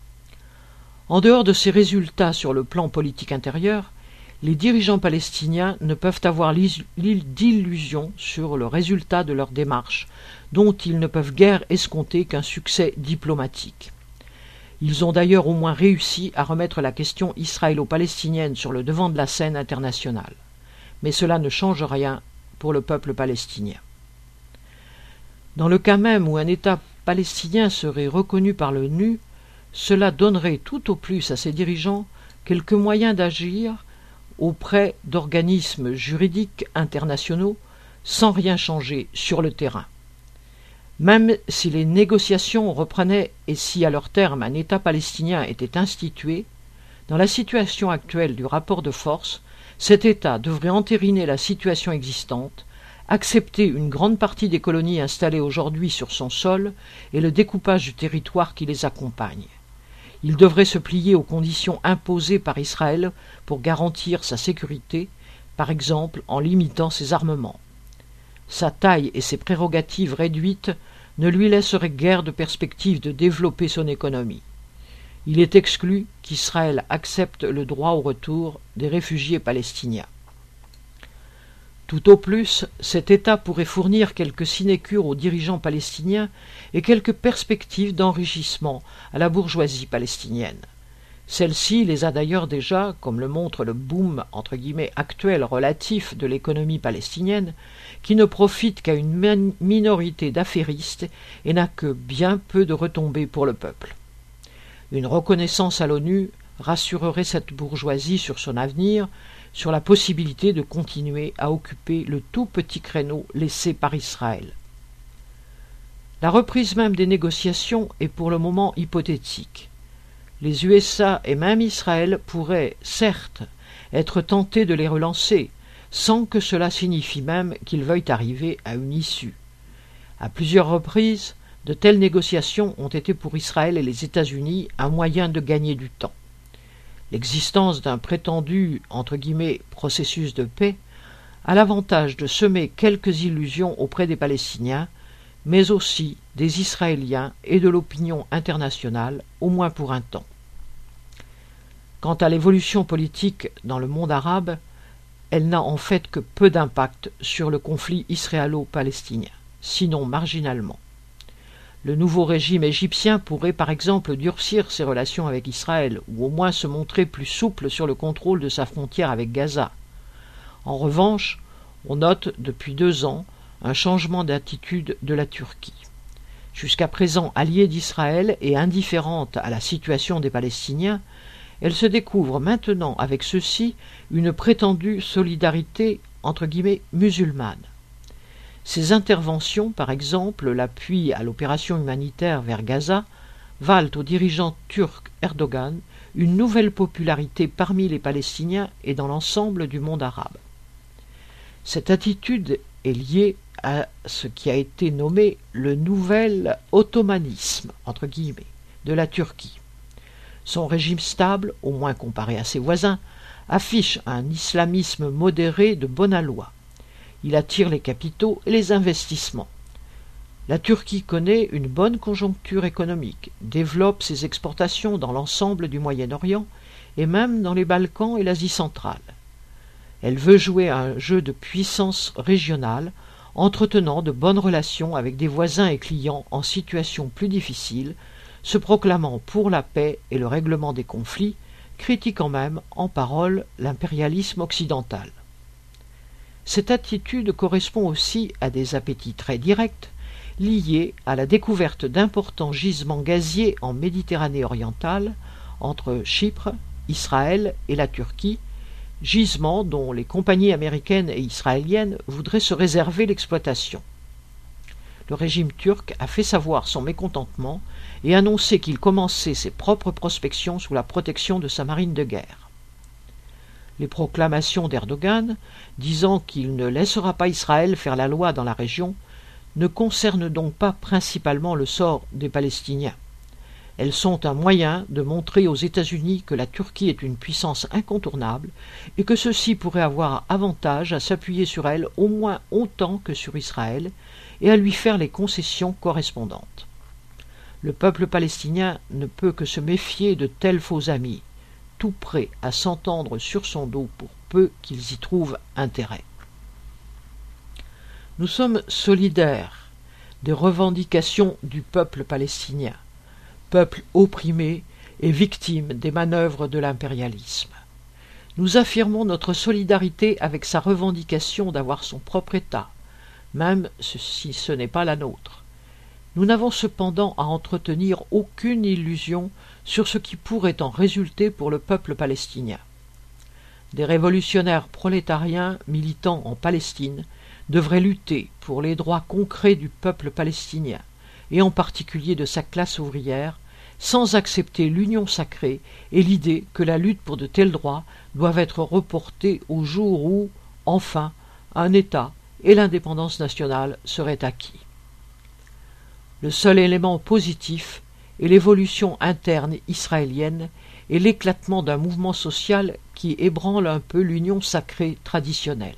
En dehors de ces résultats sur le plan politique intérieur, les dirigeants palestiniens ne peuvent avoir d'illusions sur le résultat de leur démarche, dont ils ne peuvent guère escompter qu'un succès diplomatique. Ils ont d'ailleurs au moins réussi à remettre la question israélo-palestinienne sur le devant de la scène internationale. Mais cela ne change rien pour le peuple palestinien. Dans le cas même où un État palestinien serait reconnu par l'ONU, cela donnerait tout au plus à ses dirigeants quelques moyens d'agir auprès d'organismes juridiques internationaux sans rien changer sur le terrain. Même si les négociations reprenaient et si à leur terme un État palestinien était institué, dans la situation actuelle du rapport de force, cet État devrait entériner la situation existante, accepter une grande partie des colonies installées aujourd'hui sur son sol et le découpage du territoire qui les accompagne. Il devrait se plier aux conditions imposées par Israël pour garantir sa sécurité, par exemple en limitant ses armements. Sa taille et ses prérogatives réduites ne lui laisseraient guère de perspective de développer son économie. Il est exclu qu'Israël accepte le droit au retour des réfugiés palestiniens. Tout au plus, cet État pourrait fournir quelques sinécures aux dirigeants palestiniens et quelques perspectives d'enrichissement à la bourgeoisie palestinienne. Celle-ci les a d'ailleurs déjà, comme le montre le boom « actuel relatif de l'économie palestinienne, qui ne profite qu'à une minorité d'affairistes et n'a que bien peu de retombées pour le peuple. Une reconnaissance à l'ONU rassurerait cette bourgeoisie sur son avenir, sur la possibilité de continuer à occuper le tout petit créneau laissé par Israël. La reprise même des négociations est pour le moment hypothétique. Les USA et même Israël pourraient, certes, être tentés de les relancer, sans que cela signifie même qu'ils veuillent arriver à une issue. À plusieurs reprises, de telles négociations ont été pour Israël et les États-Unis un moyen de gagner du temps. L'existence d'un prétendu « processus de paix » a l'avantage de semer quelques illusions auprès des Palestiniens, mais aussi des Israéliens et de l'opinion internationale, au moins pour un temps. Quant à l'évolution politique dans le monde arabe, elle n'a en fait que peu d'impact sur le conflit israélo-palestinien, sinon marginalement. Le nouveau régime égyptien pourrait par exemple durcir ses relations avec Israël, ou au moins se montrer plus souple sur le contrôle de sa frontière avec Gaza. En revanche, on note depuis 2 ans un changement d'attitude de la Turquie. Jusqu'à présent alliée d'Israël et indifférente à la situation des Palestiniens, elle se découvre maintenant avec ceux-ci une prétendue solidarité « musulmane ». Ces interventions, par exemple l'appui à l'opération humanitaire vers Gaza, valent au dirigeant turc Erdogan une nouvelle popularité parmi les Palestiniens et dans l'ensemble du monde arabe. Cette attitude est liée à ce qui a été nommé le nouvel ottomanisme de la Turquie. Son régime stable, au moins comparé à ses voisins, affiche un islamisme modéré de bon aloi. Il attire les capitaux et les investissements. La Turquie connaît une bonne conjoncture économique, développe ses exportations dans l'ensemble du Moyen-Orient et même dans les Balkans et l'Asie centrale. Elle veut jouer à un jeu de puissance régionale, entretenant de bonnes relations avec des voisins et clients en situation plus difficile, se proclamant pour la paix et le règlement des conflits, critiquant même en parole l'impérialisme occidental. Cette attitude correspond aussi à des appétits très directs liés à la découverte d'importants gisements gaziers en Méditerranée orientale entre Chypre, Israël et la Turquie, gisements dont les compagnies américaines et israéliennes voudraient se réserver l'exploitation. Le régime turc a fait savoir son mécontentement et annoncé qu'il commençait ses propres prospections sous la protection de sa marine de guerre. Les proclamations d'Erdogan, disant qu'il ne laissera pas Israël faire la loi dans la région, ne concernent donc pas principalement le sort des Palestiniens. Elles sont un moyen de montrer aux États-Unis que la Turquie est une puissance incontournable et que ceux-ci pourraient avoir avantage à s'appuyer sur elle au moins autant que sur Israël et à lui faire les concessions correspondantes. Le peuple palestinien ne peut que se méfier de tels faux amis, tout prêts à s'entendre sur son dos pour peu qu'ils y trouvent intérêt. Nous sommes solidaires des revendications du peuple palestinien, peuple opprimé et victime des manœuvres de l'impérialisme. Nous affirmons notre solidarité avec sa revendication d'avoir son propre État, même si ce n'est pas la nôtre. Nous n'avons cependant à entretenir aucune illusion sur ce qui pourrait en résulter pour le peuple palestinien. Des révolutionnaires prolétariens militant en Palestine devraient lutter pour les droits concrets du peuple palestinien, et en particulier de sa classe ouvrière, sans accepter l'union sacrée et l'idée que la lutte pour de tels droits doivent être reportée au jour où, enfin, un État et l'indépendance nationale seraient acquis. Le seul élément positif est l'évolution interne israélienne et l'éclatement d'un mouvement social qui ébranle un peu l'union sacrée traditionnelle.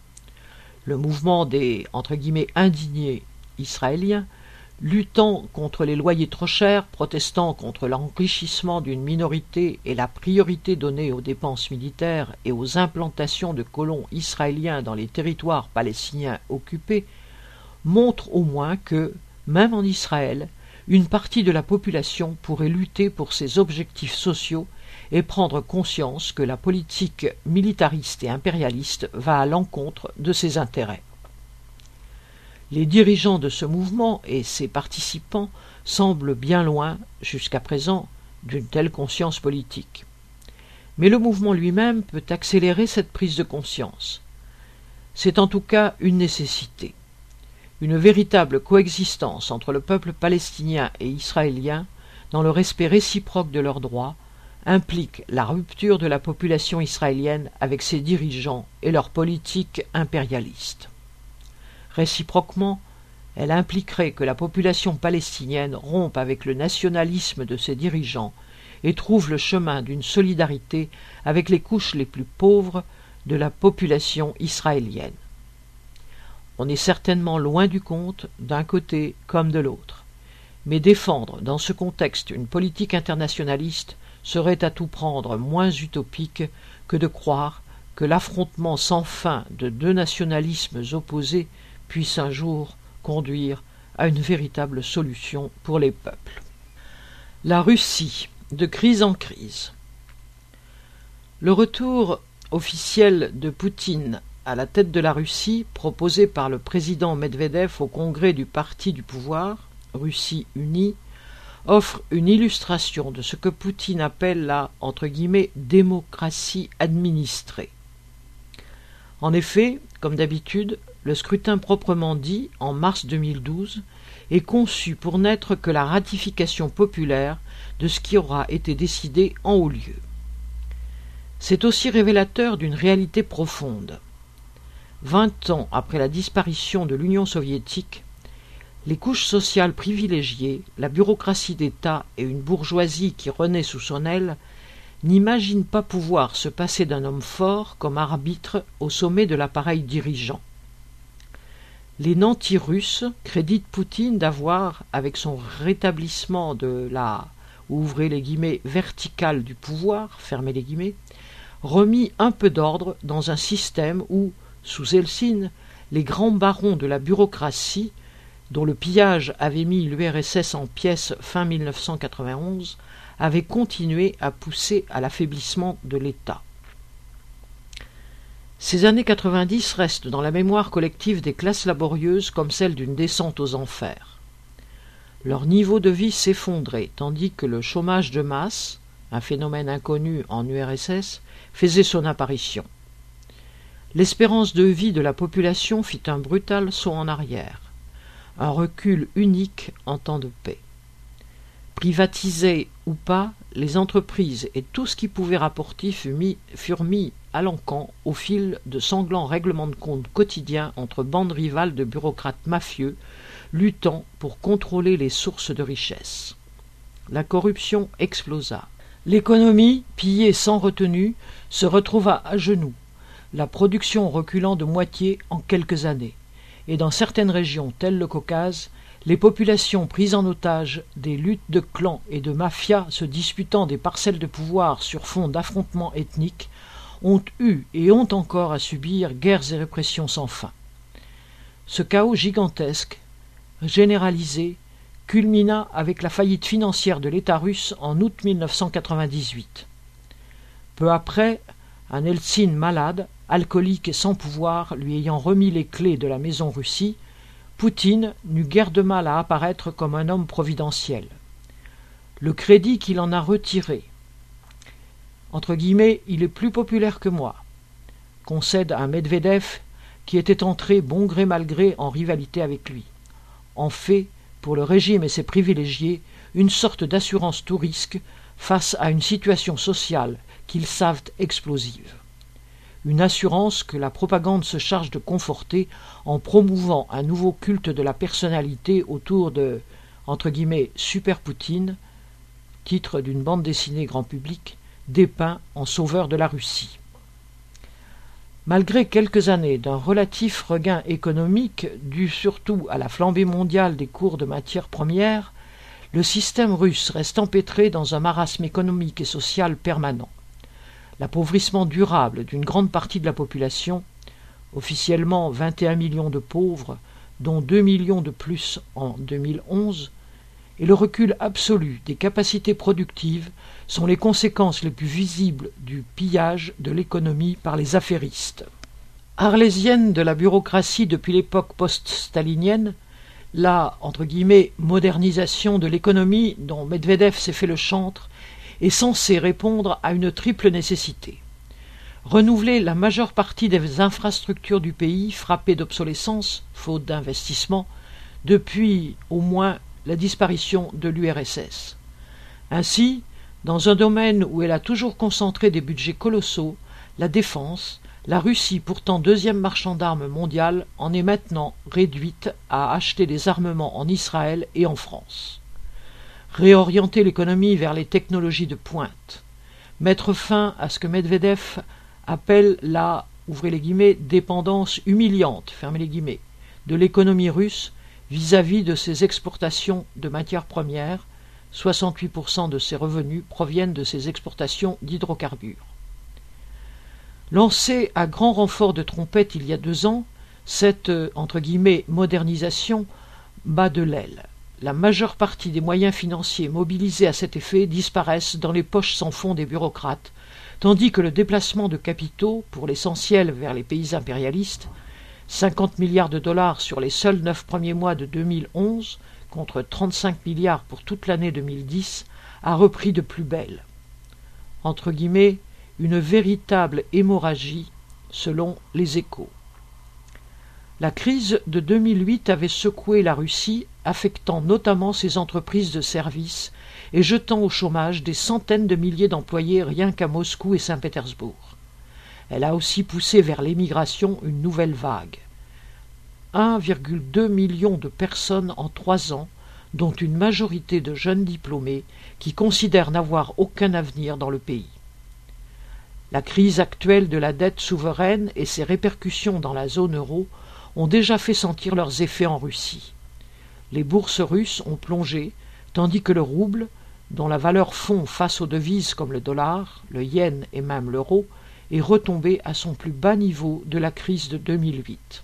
Le mouvement des « indignés » israéliens, luttant contre les loyers trop chers, protestant contre l'enrichissement d'une minorité et la priorité donnée aux dépenses militaires et aux implantations de colons israéliens dans les territoires palestiniens occupés, montre au moins que, même en Israël, une partie de la population pourrait lutter pour ses objectifs sociaux et prendre conscience que la politique militariste et impérialiste va à l'encontre de ses intérêts. Les dirigeants de ce mouvement et ses participants semblent bien loin, jusqu'à présent, d'une telle conscience politique. Mais le mouvement lui-même peut accélérer cette prise de conscience. C'est en tout cas une nécessité. Une véritable coexistence entre le peuple palestinien et israélien, dans le respect réciproque de leurs droits, implique la rupture de la population israélienne avec ses dirigeants et leur politique impérialiste. Réciproquement, elle impliquerait que la population palestinienne rompe avec le nationalisme de ses dirigeants et trouve le chemin d'une solidarité avec les couches les plus pauvres de la population israélienne. On est certainement loin du compte d'un côté comme de l'autre, mais défendre dans ce contexte une politique internationaliste serait à tout prendre moins utopique que de croire que l'affrontement sans fin de deux nationalismes opposés puisse un jour conduire à une véritable solution pour les peuples. La Russie, de crise en crise. Le retour officiel de Poutine à la tête de la Russie, proposé par le président Medvedev au congrès du parti du pouvoir, Russie unie, offre une illustration de ce que Poutine appelle la « démocratie administrée ». En effet, comme d'habitude, le scrutin proprement dit, en mars 2012, est conçu pour n'être que la ratification populaire de ce qui aura été décidé en haut lieu. C'est aussi révélateur d'une réalité profonde. 20 ans après la disparition de l'Union soviétique, les couches sociales privilégiées, la bureaucratie d'État et une bourgeoisie qui renaît sous son aile n'imaginent pas pouvoir se passer d'un homme fort comme arbitre au sommet de l'appareil dirigeant. Les nantis russes créditent Poutine d'avoir, avec son rétablissement de la « verticale du pouvoir », remis un peu d'ordre dans un système où, sous Eltsine, les grands barons de la bureaucratie, dont le pillage avait mis l'URSS en pièces fin 1991, avaient continué à pousser à l'affaiblissement de l'État. Ces années 90 restent dans la mémoire collective des classes laborieuses comme celle d'une descente aux enfers. Leur niveau de vie s'effondrait, tandis que le chômage de masse, un phénomène inconnu en URSS, faisait son apparition. L'espérance de vie de la population fit un brutal saut en arrière, un recul unique en temps de paix. Privatisées ou pas, les entreprises et tout ce qui pouvait rapporter furent mis à l'encan au fil de sanglants règlements de compte quotidiens entre bandes rivales de bureaucrates mafieux luttant pour contrôler les sources de richesse. la corruption explosa. L'économie, pillée sans retenue, se retrouva à genoux, la production reculant de moitié en quelques années. Et dans certaines régions, telles le Caucase, les populations prises en otage des luttes de clans et de mafias se disputant des parcelles de pouvoir sur fond d'affrontements ethniques ont eu et ont encore à subir guerres et répressions sans fin. Ce chaos gigantesque, généralisé, culmina avec la faillite financière de l'État russe en août 1998. Peu après, un Eltsine malade, alcoolique et sans pouvoir, lui ayant remis les clés de la maison Russie, Poutine n'eut guère de mal à apparaître comme un homme providentiel. Le crédit qu'il en a retiré, entre guillemets, il est plus populaire que moi, concède à Medvedev, qui était entré bon gré mal gré en rivalité avec lui. En fait, pour le régime et ses privilégiés, une sorte d'assurance tout risque face à une situation sociale qu'ils savent explosive. Une assurance que la propagande se charge de conforter en promouvant un nouveau culte de la personnalité autour de, entre guillemets, Super Poutine, titre d'une bande dessinée grand public, dépeint en sauveur de la Russie. Malgré quelques années d'un relatif regain économique dû surtout à la flambée mondiale des cours de matières premières, le système russe reste empêtré dans un marasme économique et social permanent. L'appauvrissement durable d'une grande partie de la population, officiellement 21 millions de pauvres, dont 2 millions de plus en 2011, et le recul absolu des capacités productives sont les conséquences les plus visibles du pillage de l'économie par les affairistes. Arlésienne de la bureaucratie depuis l'époque post-stalinienne, la, entre guillemets, modernisation de l'économie dont Medvedev s'est fait le chantre est censée répondre à une triple nécessité. Renouveler la majeure partie des infrastructures du pays frappées d'obsolescence, faute d'investissement, depuis au moins la disparition de l'URSS. Ainsi, dans un domaine où elle a toujours concentré des budgets colossaux, la défense, la Russie, pourtant deuxième marchand d'armes mondial, en est maintenant réduite à acheter des armements en Israël et en France. Réorienter l'économie vers les technologies de pointe. Mettre fin à ce que Medvedev appelle la, ouvrez les guillemets, dépendance humiliante, fermez les guillemets, de l'économie russe vis-à-vis de ses exportations de matières premières, 68% de ses revenus proviennent de ses exportations d'hydrocarbures. Lancée à grand renfort de trompettes il y a 2 ans, cette, entre guillemets, modernisation bat de l'aile. La majeure partie des moyens financiers mobilisés à cet effet disparaissent dans les poches sans fond des bureaucrates, tandis que le déplacement de capitaux, pour l'essentiel vers les pays impérialistes, 50 milliards de dollars sur les seuls 9 premiers mois de 2011, contre 35 milliards pour toute l'année 2010, a repris de plus belle. Entre guillemets, une véritable hémorragie, selon les Échos. La crise de 2008 avait secoué la Russie, affectant notamment ses entreprises de services et jetant au chômage des centaines de milliers d'employés rien qu'à Moscou et Saint-Pétersbourg. Elle a aussi poussé vers l'émigration une nouvelle vague. 1,2 million de personnes en 3 ans, dont une majorité de jeunes diplômés qui considèrent n'avoir aucun avenir dans le pays. La crise actuelle de la dette souveraine et ses répercussions dans la zone euro ont déjà fait sentir leurs effets en Russie. Les bourses russes ont plongé, tandis que le rouble, dont la valeur fond face aux devises comme le dollar, le yen et même l'euro, est retombé à son plus bas niveau de la crise de 2008.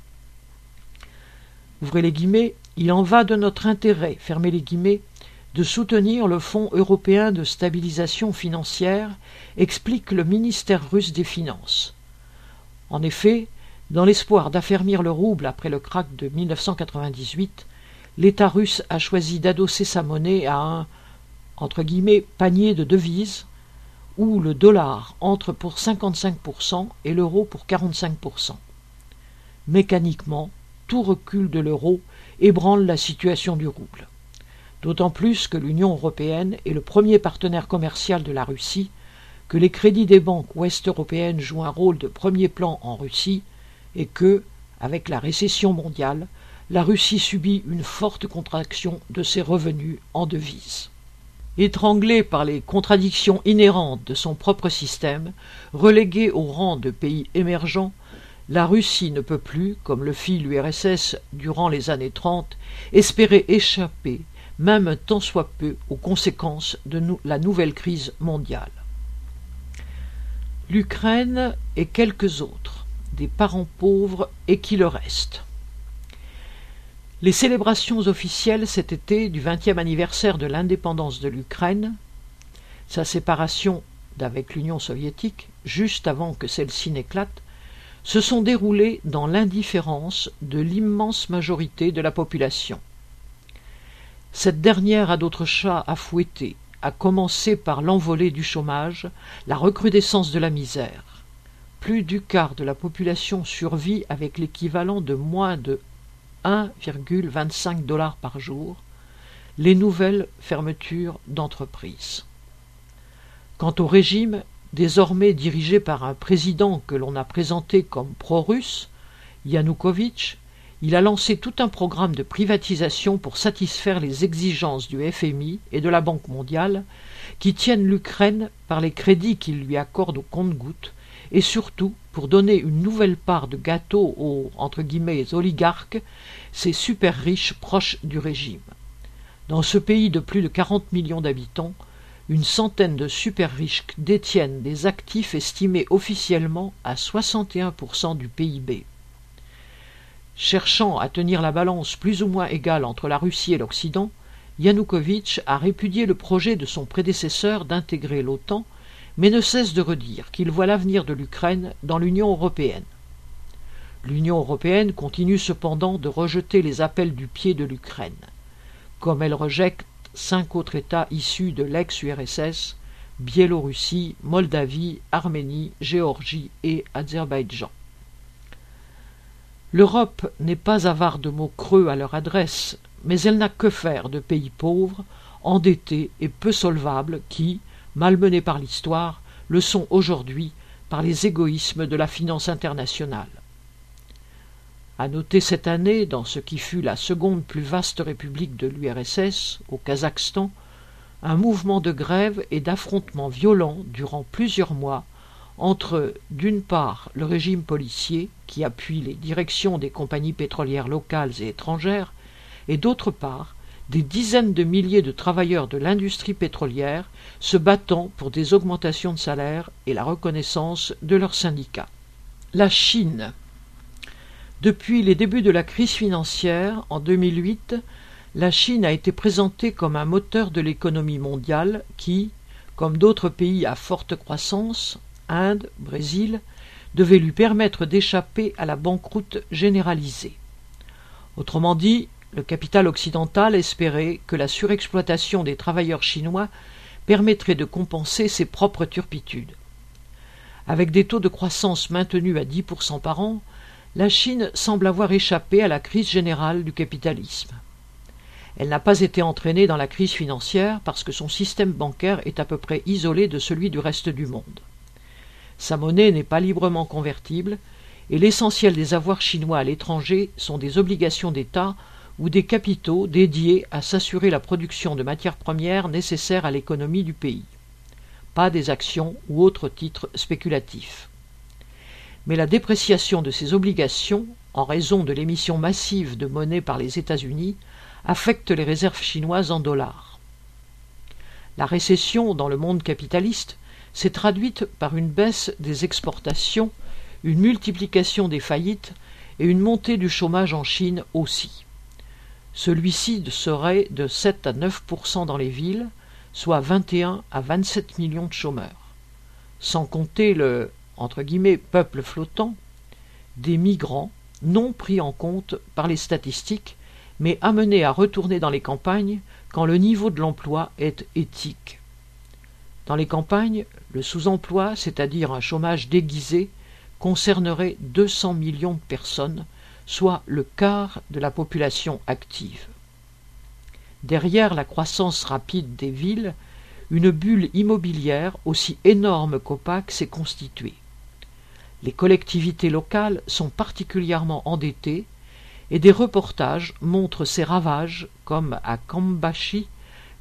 Ouvrez les guillemets, il en va de notre intérêt, fermez les guillemets, de soutenir le Fonds européen de stabilisation financière, explique le ministère russe des Finances. En effet, dans l'espoir d'affermir le rouble après le krach de 1998, l'État russe a choisi d'adosser sa monnaie à un, entre guillemets, panier de devises, où le dollar entre pour 55% et l'euro pour 45%. Mécaniquement, tout recul de l'euro ébranle la situation du rouble. D'autant plus que l'Union européenne est le premier partenaire commercial de la Russie, que les crédits des banques ouest-européennes jouent un rôle de premier plan en Russie, et que, avec la récession mondiale, la Russie subit une forte contraction de ses revenus en devises. Étranglé par les contradictions inhérentes de son propre système, relégué au rang de pays émergent, la Russie ne peut plus, comme le fit l'URSS durant les années 30, espérer échapper, même tant soit peu, aux conséquences de la nouvelle crise mondiale. L'Ukraine et quelques autres, des parents pauvres et qui le restent. Les célébrations officielles cet été du 20e anniversaire de l'indépendance de l'Ukraine, sa séparation d'avec l'Union soviétique, juste avant que celle-ci n'éclate, se sont déroulées dans l'indifférence de l'immense majorité de la population. Cette dernière a d'autres chats à fouetter, à commencer par l'envolée du chômage, la recrudescence de la misère. Plus du quart de la population survit avec l'équivalent de moins de 1,25 $ par jour, les nouvelles fermetures d'entreprises. Quant au régime, désormais dirigé par un président que l'on a présenté comme pro-russe, Yanukovych, il a lancé tout un programme de privatisation pour satisfaire les exigences du FMI et de la Banque mondiale, qui tiennent l'Ukraine par les crédits qu'ils lui accordent au compte-gouttes, et surtout pour donner une nouvelle part de gâteau aux « oligarques », ces super riches proches du régime. Dans ce pays de plus de 40 millions d'habitants, une centaine de super riches détiennent des actifs estimés officiellement à 61% du PIB. Cherchant à tenir la balance plus ou moins égale entre la Russie et l'Occident, Yanukovych a répudié le projet de son prédécesseur d'intégrer l'OTAN, mais ne cesse de redire qu'il voit l'avenir de l'Ukraine dans l'Union européenne. L'Union européenne continue cependant de rejeter les appels du pied de l'Ukraine, comme elle rejette 5 autres États issus de l'ex-URSS, Biélorussie, Moldavie, Arménie, Géorgie et Azerbaïdjan. L'Europe n'est pas avare de mots creux à leur adresse, mais elle n'a que faire de pays pauvres, endettés et peu solvables qui, malmenés par l'histoire, le sont aujourd'hui par les égoïsmes de la finance internationale. À noter cette année, dans ce qui fut la seconde plus vaste république de l'URSS, au Kazakhstan, un mouvement de grève et d'affrontements violents durant plusieurs mois entre, d'une part, le régime policier qui appuie les directions des compagnies pétrolières locales et étrangères, et d'autre part, des dizaines de milliers de travailleurs de l'industrie pétrolière se battant pour des augmentations de salaire et la reconnaissance de leurs syndicats. La Chine. Depuis les débuts de la crise financière, en 2008, la Chine a été présentée comme un moteur de l'économie mondiale qui, comme d'autres pays à forte croissance, Inde, Brésil, devait lui permettre d'échapper à la banqueroute généralisée. Autrement dit, le capital occidental espérait que la surexploitation des travailleurs chinois permettrait de compenser ses propres turpitudes. Avec des taux de croissance maintenus à 10% par an, la Chine semble avoir échappé à la crise générale du capitalisme. Elle n'a pas été entraînée dans la crise financière parce que son système bancaire est à peu près isolé de celui du reste du monde. Sa monnaie n'est pas librement convertible et l'essentiel des avoirs chinois à l'étranger sont des obligations d'État ou des capitaux dédiés à s'assurer la production de matières premières nécessaires à l'économie du pays, pas des actions ou autres titres spéculatifs. Mais la dépréciation de ces obligations, en raison de l'émission massive de monnaie par les États-Unis, affecte les réserves chinoises en dollars. La récession dans le monde capitaliste s'est traduite par une baisse des exportations, une multiplication des faillites et une montée du chômage en Chine aussi. Celui-ci serait de 7 à 9% dans les villes, soit 21 à 27 millions de chômeurs. Sans compter le « peuple flottant », des migrants non pris en compte par les statistiques, mais amenés à retourner dans les campagnes quand le niveau de l'emploi est éthique. Dans les campagnes, le sous-emploi, c'est-à-dire un chômage déguisé, concernerait 200 millions de personnes, soit le quart de la population active. Derrière la croissance rapide des villes, une bulle immobilière aussi énorme qu'opaque s'est constituée. Les collectivités locales sont particulièrement endettées et des reportages montrent ces ravages comme à Cambashi,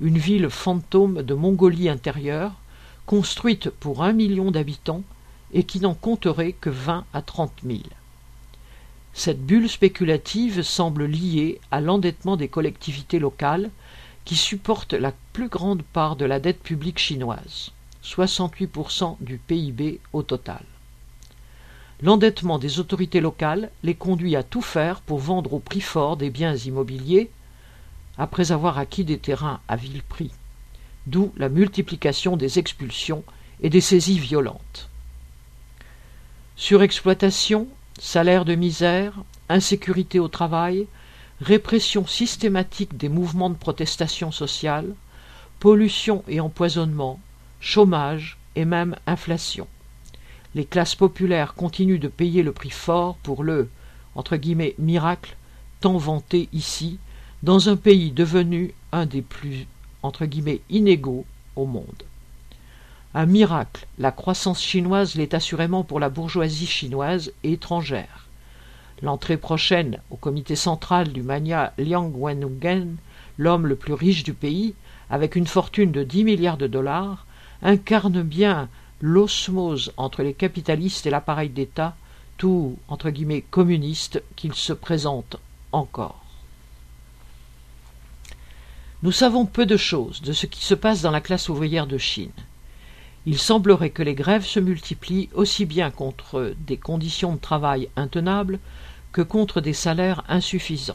une ville fantôme de Mongolie intérieure, construite pour 1 million d'habitants et qui n'en compterait que 20 à 30 000. Cette bulle spéculative semble liée à l'endettement des collectivités locales qui supportent la plus grande part de la dette publique chinoise, 68% du PIB au total. L'endettement des autorités locales les conduit à tout faire pour vendre au prix fort des biens immobiliers, après avoir acquis des terrains à vil prix, d'où la multiplication des expulsions et des saisies violentes. Surexploitation, salaire de misère, insécurité au travail, répression systématique des mouvements de protestation sociale, pollution et empoisonnement, chômage et même inflation. Les classes populaires continuent de payer le prix fort pour le entre guillemets, miracle tant vanté ici, dans un pays devenu un des plus entre guillemets, inégaux au monde. Un miracle, la croissance chinoise l'est assurément pour la bourgeoisie chinoise et étrangère. L'entrée prochaine au comité central du magnat Liang Wengen, l'homme le plus riche du pays, avec une fortune de 10 milliards de dollars, incarne bien l'osmose entre les capitalistes et l'appareil d'État, tout entre guillemets communiste qu'il se présente encore. Nous savons peu de choses de ce qui se passe dans la classe ouvrière de Chine. Il semblerait que les grèves se multiplient aussi bien contre des conditions de travail intenables que contre des salaires insuffisants.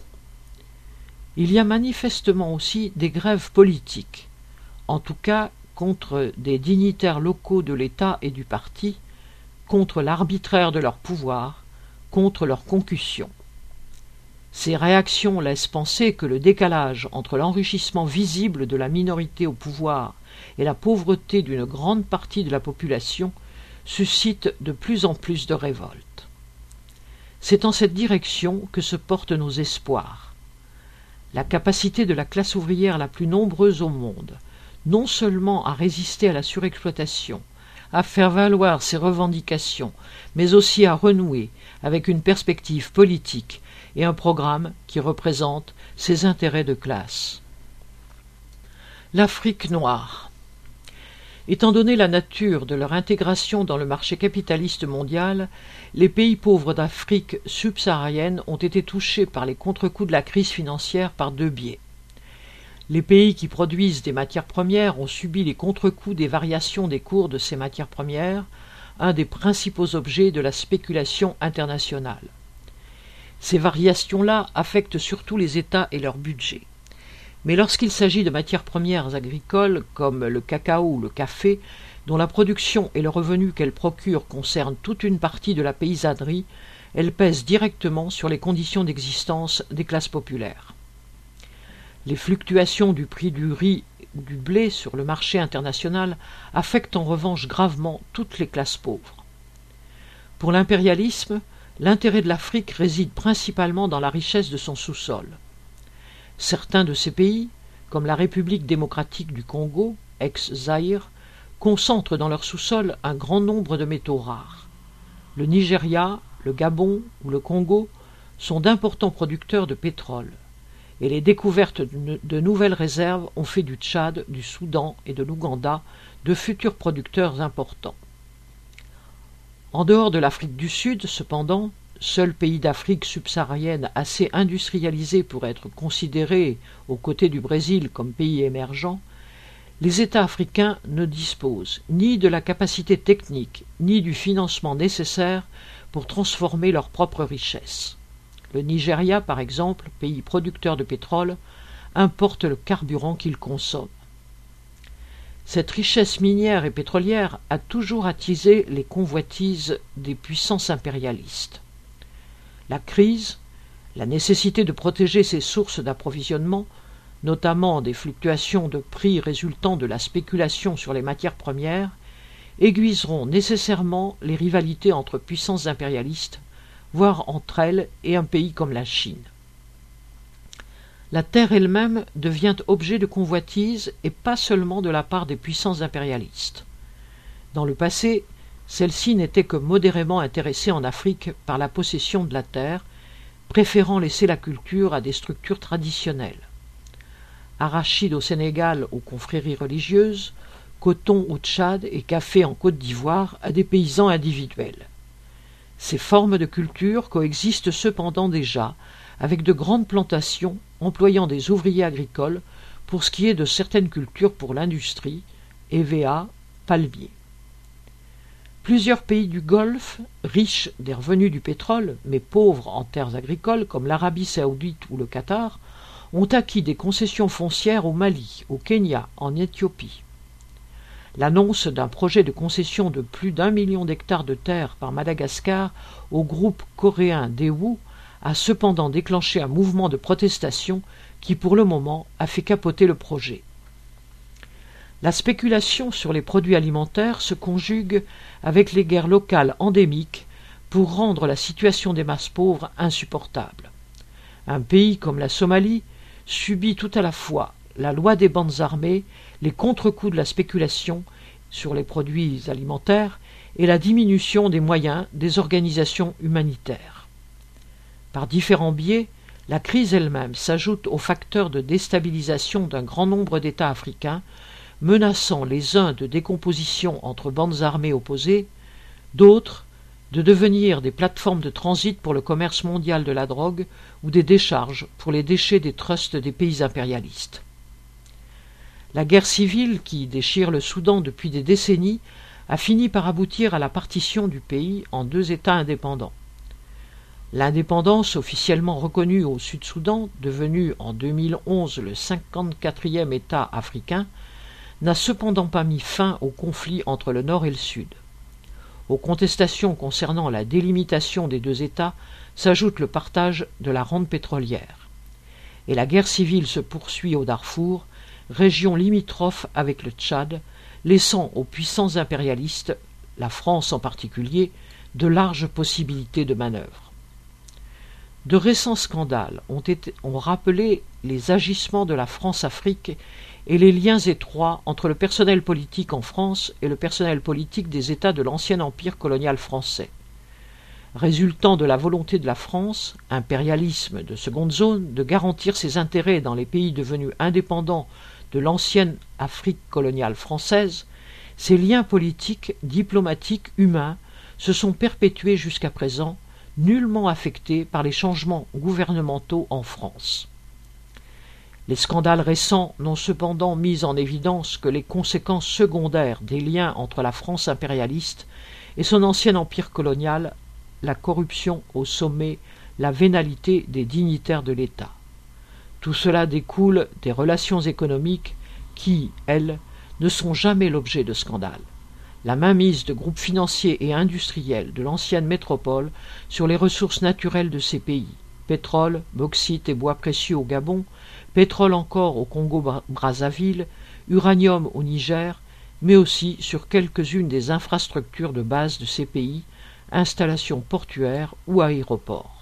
Il y a manifestement aussi des grèves politiques, en tout cas contre des dignitaires locaux de l'État et du parti, contre l'arbitraire de leur pouvoir, contre leur concussion. Ces réactions laissent penser que le décalage entre l'enrichissement visible de la minorité au pouvoir et la pauvreté d'une grande partie de la population suscite de plus en plus de révoltes. C'est en cette direction que se portent nos espoirs. La capacité de la classe ouvrière la plus nombreuse au monde, non seulement à résister à la surexploitation, à faire valoir ses revendications, mais aussi à renouer avec une perspective politique et un programme qui représente ses intérêts de classe. L'Afrique noire. Étant donné la nature de leur intégration dans le marché capitaliste mondial, les pays pauvres d'Afrique subsaharienne ont été touchés par les contre-coups de la crise financière par deux biais. Les pays qui produisent des matières premières ont subi les contre-coups des variations des cours de ces matières premières, un des principaux objets de la spéculation internationale. Ces variations-là affectent surtout les États et leur budget. Mais lorsqu'il s'agit de matières premières agricoles comme le cacao ou le café, dont la production et le revenu qu'elles procurent concernent toute une partie de la paysannerie, elles pèsent directement sur les conditions d'existence des classes populaires. Les fluctuations du prix du riz ou du blé sur le marché international affectent en revanche gravement toutes les classes pauvres. Pour l'impérialisme, l'intérêt de l'Afrique réside principalement dans la richesse de son sous-sol. Certains de ces pays, comme la République démocratique du Congo, ex-Zaïre, concentrent dans leur sous-sol un grand nombre de métaux rares. Le Nigeria, le Gabon ou le Congo sont d'importants producteurs de pétrole, et les découvertes de nouvelles réserves ont fait du Tchad, du Soudan et de l'Ouganda de futurs producteurs importants. En dehors de l'Afrique du Sud, cependant, seul pays d'Afrique subsaharienne assez industrialisé pour être considéré aux côtés du Brésil comme pays émergent, les États africains ne disposent ni de la capacité technique ni du financement nécessaire pour transformer leurs propres richesses. Le Nigeria, par exemple, pays producteur de pétrole, importe le carburant qu'il consomme. Cette richesse minière et pétrolière a toujours attisé les convoitises des puissances impérialistes. La crise, la nécessité de protéger ses sources d'approvisionnement, notamment des fluctuations de prix résultant de la spéculation sur les matières premières, aiguiseront nécessairement les rivalités entre puissances impérialistes, voire entre elles et un pays comme la Chine. La terre elle-même devient objet de convoitise et pas seulement de la part des puissances impérialistes. Dans le passé, celles-ci n'étaient que modérément intéressées en Afrique par la possession de la terre, préférant laisser la culture à des structures traditionnelles. arachide au Sénégal aux confréries religieuses, coton au Tchad et café en Côte d'Ivoire à des paysans individuels. Ces formes de culture coexistent cependant déjà avec de grandes plantations employant des ouvriers agricoles pour ce qui est de certaines cultures pour l'industrie, EVA, palmier. Plusieurs pays du Golfe, riches des revenus du pétrole, mais pauvres en terres agricoles, comme l'Arabie saoudite ou le Qatar, ont acquis des concessions foncières au Mali, au Kenya, en Éthiopie. L'annonce d'un projet de concession de plus d'1 million d'hectares de terre par Madagascar au groupe coréen Daewoo a cependant déclenché un mouvement de protestation qui, pour le moment, a fait capoter le projet. La spéculation sur les produits alimentaires se conjugue avec les guerres locales endémiques pour rendre la situation des masses pauvres insupportable. Un pays comme la Somalie subit tout à la fois la loi des bandes armées, les contre-coups de la spéculation sur les produits alimentaires et la diminution des moyens des organisations humanitaires. Par différents biais, la crise elle-même s'ajoute aux facteurs de déstabilisation d'un grand nombre d'États africains, menaçant les uns de décomposition entre bandes armées opposées, d'autres de devenir des plateformes de transit pour le commerce mondial de la drogue ou des décharges pour les déchets des trusts des pays impérialistes. La guerre civile qui déchire le Soudan depuis des décennies a fini par aboutir à la partition du pays en 2 États indépendants. L'indépendance officiellement reconnue au Sud-Soudan, devenu en 2011 le 54e État africain, n'a cependant pas mis fin au conflit entre le Nord et le Sud. Aux contestations concernant la délimitation des 2 États s'ajoute le partage de la rente pétrolière. Et la guerre civile se poursuit au Darfour, région limitrophe avec le Tchad, laissant aux puissances impérialistes, la France en particulier, de larges possibilités de manœuvre. De récents scandales ont rappelé les agissements de la France-Afrique et les liens étroits entre le personnel politique en France et le personnel politique des États de l'ancien empire colonial français. Résultant de la volonté de la France, impérialisme de seconde zone, de garantir ses intérêts dans les pays devenus indépendants de l'ancienne Afrique coloniale française, ces liens politiques, diplomatiques, humains se sont perpétués jusqu'à présent, nullement affectés par les changements gouvernementaux en France. Les scandales récents n'ont cependant mis en évidence que les conséquences secondaires des liens entre la France impérialiste et son ancien empire colonial, la corruption au sommet, la vénalité des dignitaires de l'État. Tout cela découle des relations économiques qui, elles, ne sont jamais l'objet de scandales. La mainmise de groupes financiers et industriels de l'ancienne métropole sur les ressources naturelles de ces pays, pétrole, bauxite et bois précieux au Gabon, pétrole encore au Congo-Brazzaville, uranium au Niger, mais aussi sur quelques-unes des infrastructures de base de ces pays, installations portuaires ou aéroports.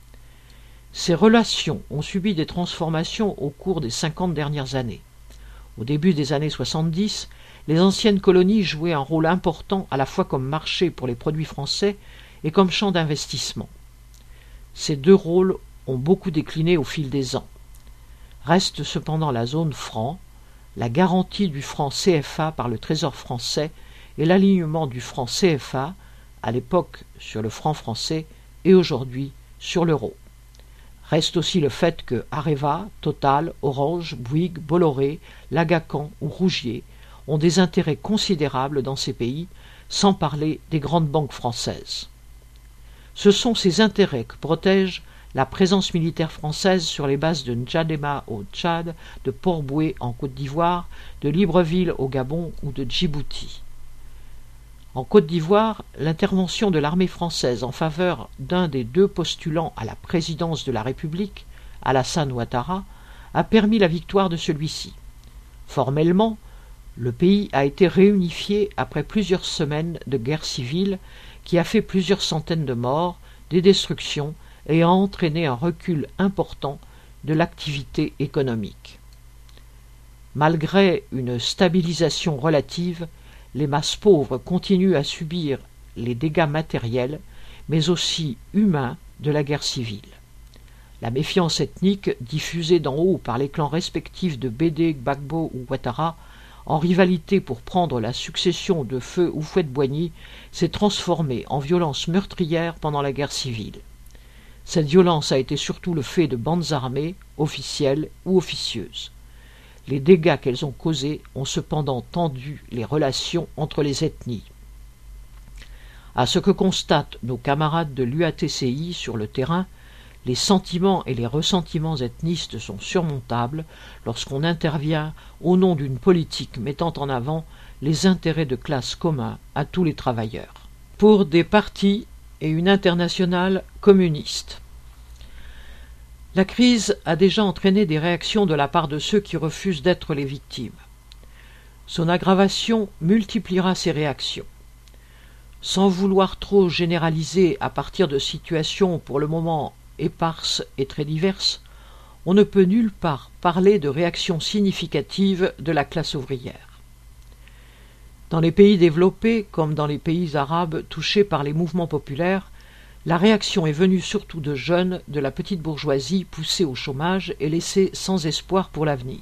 Ces relations ont subi des transformations au cours des 50 dernières années. Au début des années 70, les anciennes colonies jouaient un rôle important à la fois comme marché pour les produits français et comme champ d'investissement. Ces 2 rôles ont beaucoup décliné au fil des ans. Reste cependant la zone franc, la garantie du franc CFA par le Trésor français et l'alignement du franc CFA, à l'époque sur le franc français et aujourd'hui sur l'euro. Reste aussi le fait que Areva, Total, Orange, Bouygues, Bolloré, Lagacan ou Rougier ont des intérêts considérables dans ces pays, sans parler des grandes banques françaises. Ce sont ces intérêts que protège la présence militaire française sur les bases de N'Djamena au Tchad, de Port-Bouët en Côte d'Ivoire, de Libreville au Gabon ou de Djibouti. En Côte d'Ivoire, l'intervention de l'armée française en faveur d'un des 2 postulants à la présidence de la République, Alassane Ouattara, a permis la victoire de celui-ci. Formellement, le pays a été réunifié après plusieurs semaines de guerre civile qui a fait plusieurs centaines de morts, des destructions et a entraîné un recul important de l'activité économique. Malgré une stabilisation relative, les masses pauvres continuent à subir les dégâts matériels, mais aussi humains de la guerre civile. La méfiance ethnique, diffusée d'en haut par les clans respectifs de Bédé, Gbagbo ou Ouattara, en rivalité pour prendre la succession de Feu Houphouët-Boigny, s'est transformée en violence meurtrière pendant la guerre civile. Cette violence a été surtout le fait de bandes armées, officielles ou officieuses. Les dégâts qu'elles ont causés ont cependant tendu les relations entre les ethnies. À ce que constatent nos camarades de l'UATCI sur le terrain, les sentiments et les ressentiments ethnistes sont surmontables lorsqu'on intervient au nom d'une politique mettant en avant les intérêts de classe communs à tous les travailleurs. Pour des partis et une internationale communiste. La crise a déjà entraîné des réactions de la part de ceux qui refusent d'être les victimes. Son aggravation multipliera ces réactions. Sans vouloir trop généraliser à partir de situations pour le moment éparses et très diverses, on ne peut nulle part parler de réaction significative de la classe ouvrière. Dans les pays développés, comme dans les pays arabes touchés par les mouvements populaires, la réaction est venue surtout de jeunes de la petite bourgeoisie poussés au chômage et laissés sans espoir pour l'avenir.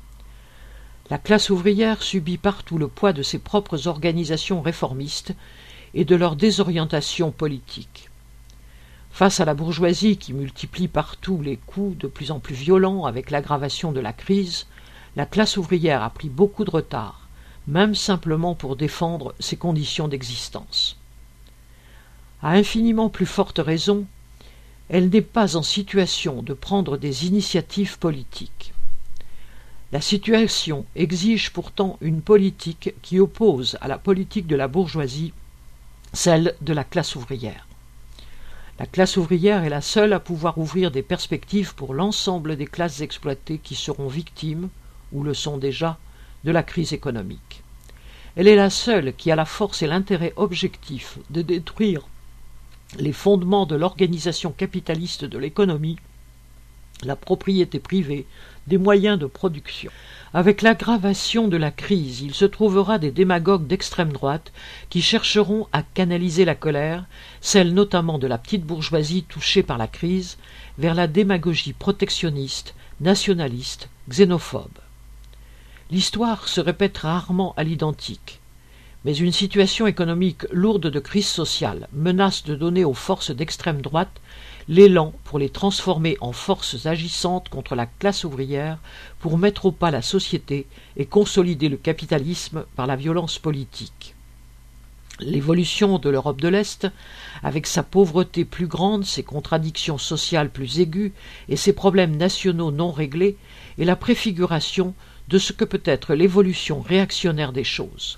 La classe ouvrière subit partout le poids de ses propres organisations réformistes et de leur désorientation politique. Face à la bourgeoisie qui multiplie partout les coups de plus en plus violents avec l'aggravation de la crise, la classe ouvrière a pris beaucoup de retard, même simplement pour défendre ses conditions d'existence. À infiniment plus forte raison, elle n'est pas en situation de prendre des initiatives politiques. La situation exige pourtant une politique qui oppose à la politique de la bourgeoisie celle de la classe ouvrière. La classe ouvrière est la seule à pouvoir ouvrir des perspectives pour l'ensemble des classes exploitées qui seront victimes, ou le sont déjà, de la crise économique. Elle est la seule qui a la force et l'intérêt objectif de détruire les fondements de l'organisation capitaliste de l'économie, la propriété privée, des moyens de production. Avec l'aggravation de la crise, il se trouvera des démagogues d'extrême droite qui chercheront à canaliser la colère, celle notamment de la petite bourgeoisie touchée par la crise, vers la démagogie protectionniste, nationaliste, xénophobe. L'histoire se répète rarement à l'identique, mais une situation économique lourde de crise sociale menace de donner aux forces d'extrême droite l'élan pour les transformer en forces agissantes contre la classe ouvrière pour mettre au pas la société et consolider le capitalisme par la violence politique. L'évolution de l'Europe de l'Est, avec sa pauvreté plus grande, ses contradictions sociales plus aiguës et ses problèmes nationaux non réglés, est la préfiguration de ce que peut être l'évolution réactionnaire des choses.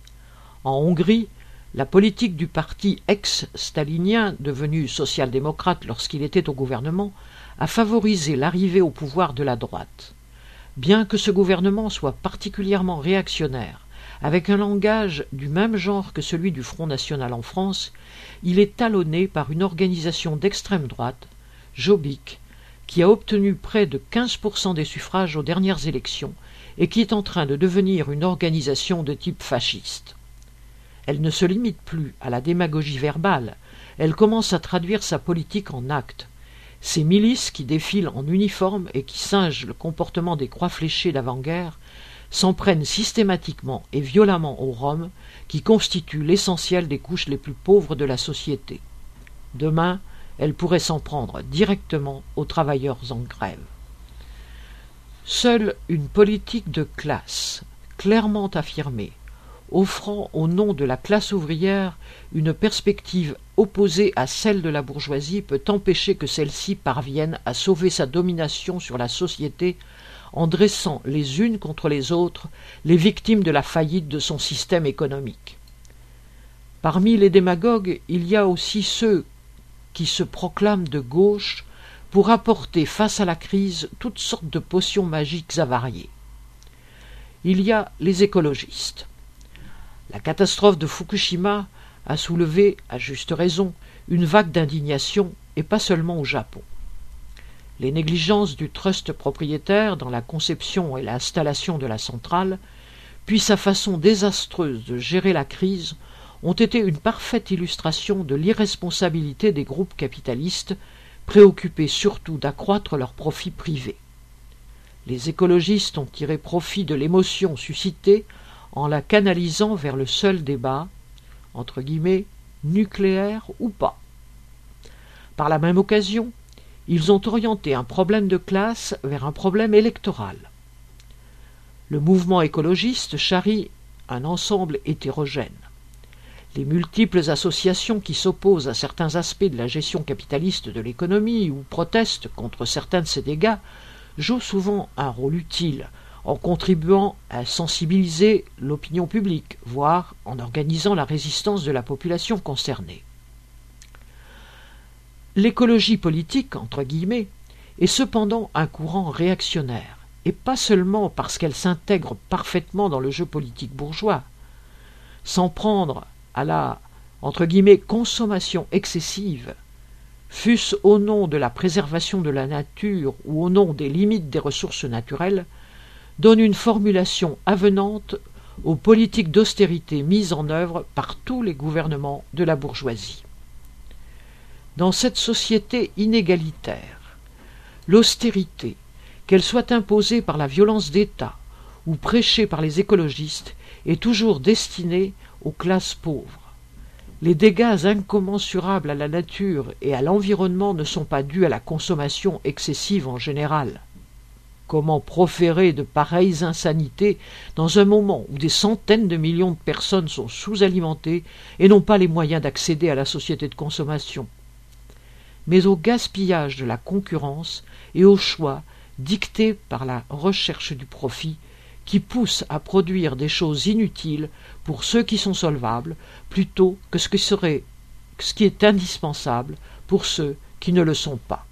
En Hongrie, la politique du parti ex-stalinien, devenu social-démocrate lorsqu'il était au gouvernement, a favorisé l'arrivée au pouvoir de la droite. Bien que ce gouvernement soit particulièrement réactionnaire, avec un langage du même genre que celui du Front national en France, il est talonné par une organisation d'extrême droite, Jobbik, qui a obtenu près de 15% des suffrages aux dernières élections et qui est en train de devenir une organisation de type fasciste. Elle ne se limite plus à la démagogie verbale, elle commence à traduire sa politique en actes. Ces milices qui défilent en uniforme et qui singent le comportement des croix fléchées d'avant-guerre s'en prennent systématiquement et violemment aux Roms, qui constituent l'essentiel des couches les plus pauvres de la société. Demain, elles pourraient s'en prendre directement aux travailleurs en grève. Seule une politique de classe, clairement affirmée, offrant au nom de la classe ouvrière une perspective opposée à celle de la bourgeoisie peut empêcher que celle-ci parvienne à sauver sa domination sur la société en dressant les unes contre les autres les victimes de la faillite de son système économique. Parmi les démagogues, il y a aussi ceux qui se proclament de gauche pour apporter face à la crise toutes sortes de potions magiques avariées. Il y a les écologistes. La catastrophe de Fukushima a soulevé, à juste raison, une vague d'indignation, et pas seulement au Japon. Les négligences du trust propriétaire dans la conception et l'installation de la centrale, puis sa façon désastreuse de gérer la crise, ont été une parfaite illustration de l'irresponsabilité des groupes capitalistes, préoccupés surtout d'accroître leurs profits privés. Les écologistes ont tiré profit de l'émotion suscitée en la canalisant vers le seul débat, entre guillemets, nucléaire ou pas. Par la même occasion, ils ont orienté un problème de classe vers un problème électoral. Le mouvement écologiste charrie un ensemble hétérogène. Les multiples associations qui s'opposent à certains aspects de la gestion capitaliste de l'économie ou protestent contre certains de ses dégâts jouent souvent un rôle utile en contribuant à sensibiliser l'opinion publique, voire en organisant la résistance de la population concernée. L'écologie politique, entre guillemets, est cependant un courant réactionnaire, et pas seulement parce qu'elle s'intègre parfaitement dans le jeu politique bourgeois. S'en prendre à la, entre guillemets, consommation excessive, fût-ce au nom de la préservation de la nature ou au nom des limites des ressources naturelles, donne une formulation avenante aux politiques d'austérité mises en œuvre par tous les gouvernements de la bourgeoisie. Dans cette société inégalitaire, l'austérité, qu'elle soit imposée par la violence d'État ou prêchée par les écologistes, est toujours destinée aux classes pauvres. Les dégâts incommensurables à la nature et à l'environnement ne sont pas dus à la consommation excessive en général. Comment proférer de pareilles insanités dans un moment où des centaines de millions de personnes sont sous-alimentées et n'ont pas les moyens d'accéder à la société de consommation? Mais au gaspillage de la concurrence et au choix dictés par la recherche du profit qui pousse à produire des choses inutiles pour ceux qui sont solvables plutôt que ce qui est indispensable pour ceux qui ne le sont pas.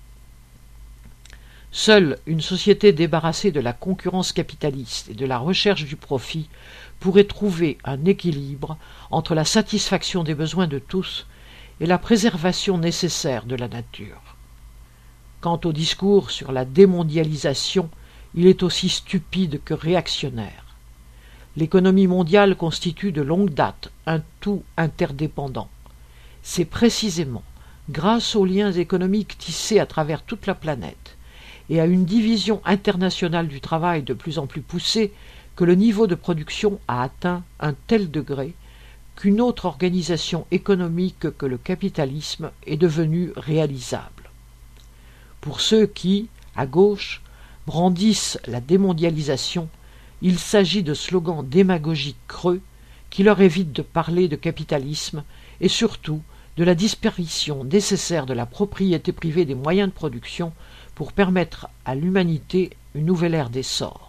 Seule une société débarrassée de la concurrence capitaliste et de la recherche du profit pourrait trouver un équilibre entre la satisfaction des besoins de tous et la préservation nécessaire de la nature. Quant au discours sur la démondialisation, il est aussi stupide que réactionnaire. L'économie mondiale constitue de longue date un tout interdépendant. C'est précisément grâce aux liens économiques tissés à travers toute la planète et à une division internationale du travail de plus en plus poussée que le niveau de production a atteint un tel degré qu'une autre organisation économique que le capitalisme est devenue réalisable. Pour ceux qui, à gauche, brandissent la démondialisation, il s'agit de slogans démagogiques creux qui leur évitent de parler de capitalisme et surtout de la disparition nécessaire de la propriété privée des moyens de production pour permettre à l'humanité une nouvelle ère d'essor.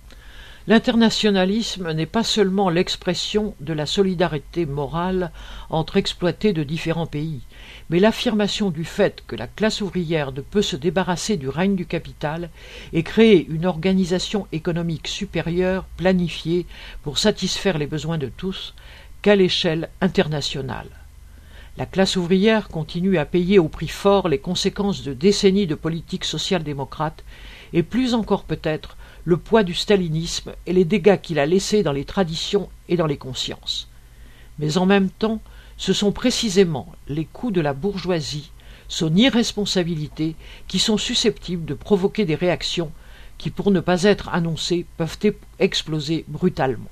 L'internationalisme n'est pas seulement l'expression de la solidarité morale entre exploités de différents pays, mais l'affirmation du fait que la classe ouvrière ne peut se débarrasser du règne du capital et créer une organisation économique supérieure planifiée pour satisfaire les besoins de tous qu'à l'échelle internationale. La classe ouvrière continue à payer au prix fort les conséquences de décennies de politique social-démocrate et plus encore peut-être le poids du stalinisme et les dégâts qu'il a laissés dans les traditions et dans les consciences. Mais en même temps, ce sont précisément les coups de la bourgeoisie, son irresponsabilité, qui sont susceptibles de provoquer des réactions qui, pour ne pas être annoncées, peuvent exploser brutalement.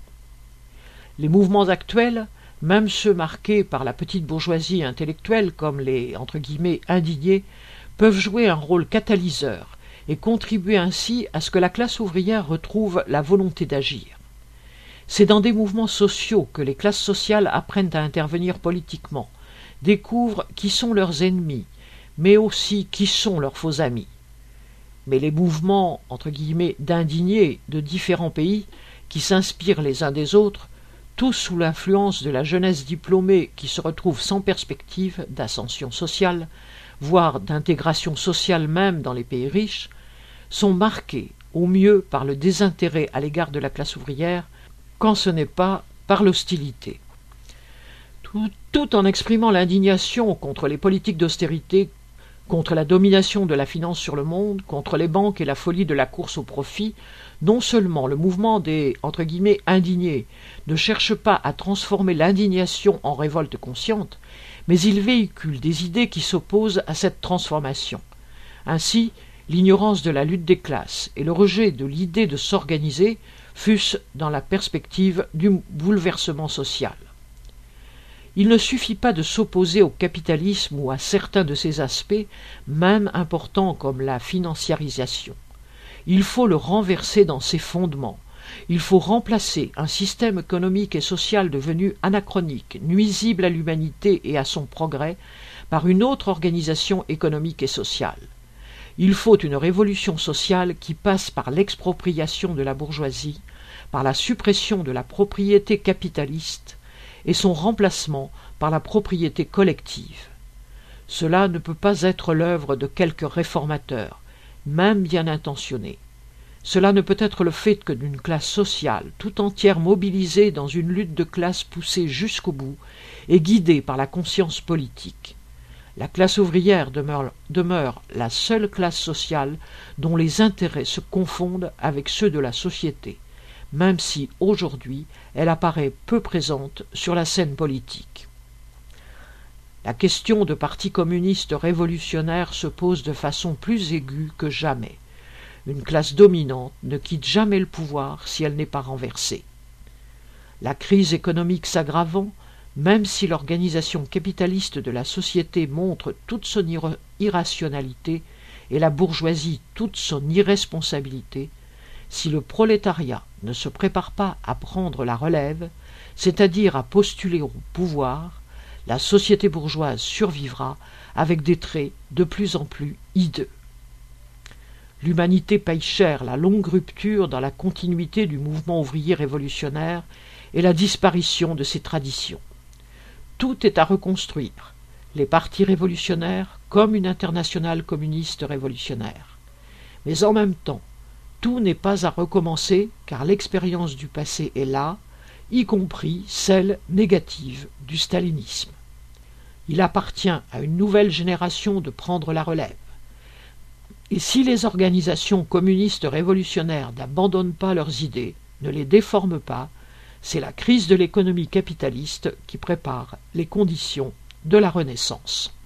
Les mouvements actuels, même ceux marqués par la petite bourgeoisie intellectuelle comme les « indignés », peuvent jouer un rôle catalyseur et contribuer ainsi à ce que la classe ouvrière retrouve la volonté d'agir. C'est dans des mouvements sociaux que les classes sociales apprennent à intervenir politiquement, découvrent qui sont leurs ennemis, mais aussi qui sont leurs faux amis. Mais les mouvements « d'indignés » de différents pays, qui s'inspirent les uns des autres, tous sous l'influence de la jeunesse diplômée qui se retrouve sans perspective d'ascension sociale, voire d'intégration sociale même dans les pays riches, sont marqués au mieux par le désintérêt à l'égard de la classe ouvrière, quand ce n'est pas par l'hostilité. Tout en exprimant l'indignation contre les politiques d'austérité, contre la domination de la finance sur le monde, contre les banques et la folie de la course au profit, non seulement le mouvement des « indignés » ne cherche pas à transformer l'indignation en révolte consciente, mais il véhicule des idées qui s'opposent à cette transformation. Ainsi, l'ignorance de la lutte des classes et le rejet de l'idée de s'organiser fût-ce dans la perspective du bouleversement social. Il ne suffit pas de s'opposer au capitalisme ou à certains de ses aspects, même importants comme la financiarisation. Il faut le renverser dans ses fondements. Il faut remplacer un système économique et social devenu anachronique, nuisible à l'humanité et à son progrès, par une autre organisation économique et sociale. Il faut une révolution sociale qui passe par l'expropriation de la bourgeoisie, par la suppression de la propriété capitaliste et son remplacement par la propriété collective. Cela ne peut pas être l'œuvre de quelques réformateurs, même bien intentionnés. Cela ne peut être le fait que d'une classe sociale tout entière mobilisée dans une lutte de classe poussée jusqu'au bout et guidée par la conscience politique. La classe ouvrière demeure la seule classe sociale dont les intérêts se confondent avec ceux de la société, même si, aujourd'hui, elle apparaît peu présente sur la scène politique. La question de parti communiste révolutionnaire se pose de façon plus aiguë que jamais. Une classe dominante ne quitte jamais le pouvoir si elle n'est pas renversée. La crise économique s'aggravant, même si l'organisation capitaliste de la société montre toute son irrationalité et la bourgeoisie toute son irresponsabilité, si le prolétariat ne se prépare pas à prendre la relève, c'est-à-dire à postuler au pouvoir, la société bourgeoise survivra avec des traits de plus en plus hideux. L'humanité paye cher la longue rupture dans la continuité du mouvement ouvrier révolutionnaire et la disparition de ses traditions. Tout est à reconstruire, les partis révolutionnaires comme une internationale communiste révolutionnaire. Mais en même temps, tout n'est pas à recommencer car l'expérience du passé est là, y compris celle négative du stalinisme. Il appartient à une nouvelle génération de prendre la relève. Et si les organisations communistes révolutionnaires n'abandonnent pas leurs idées, ne les déforment pas, c'est la crise de l'économie capitaliste qui prépare les conditions de la Renaissance.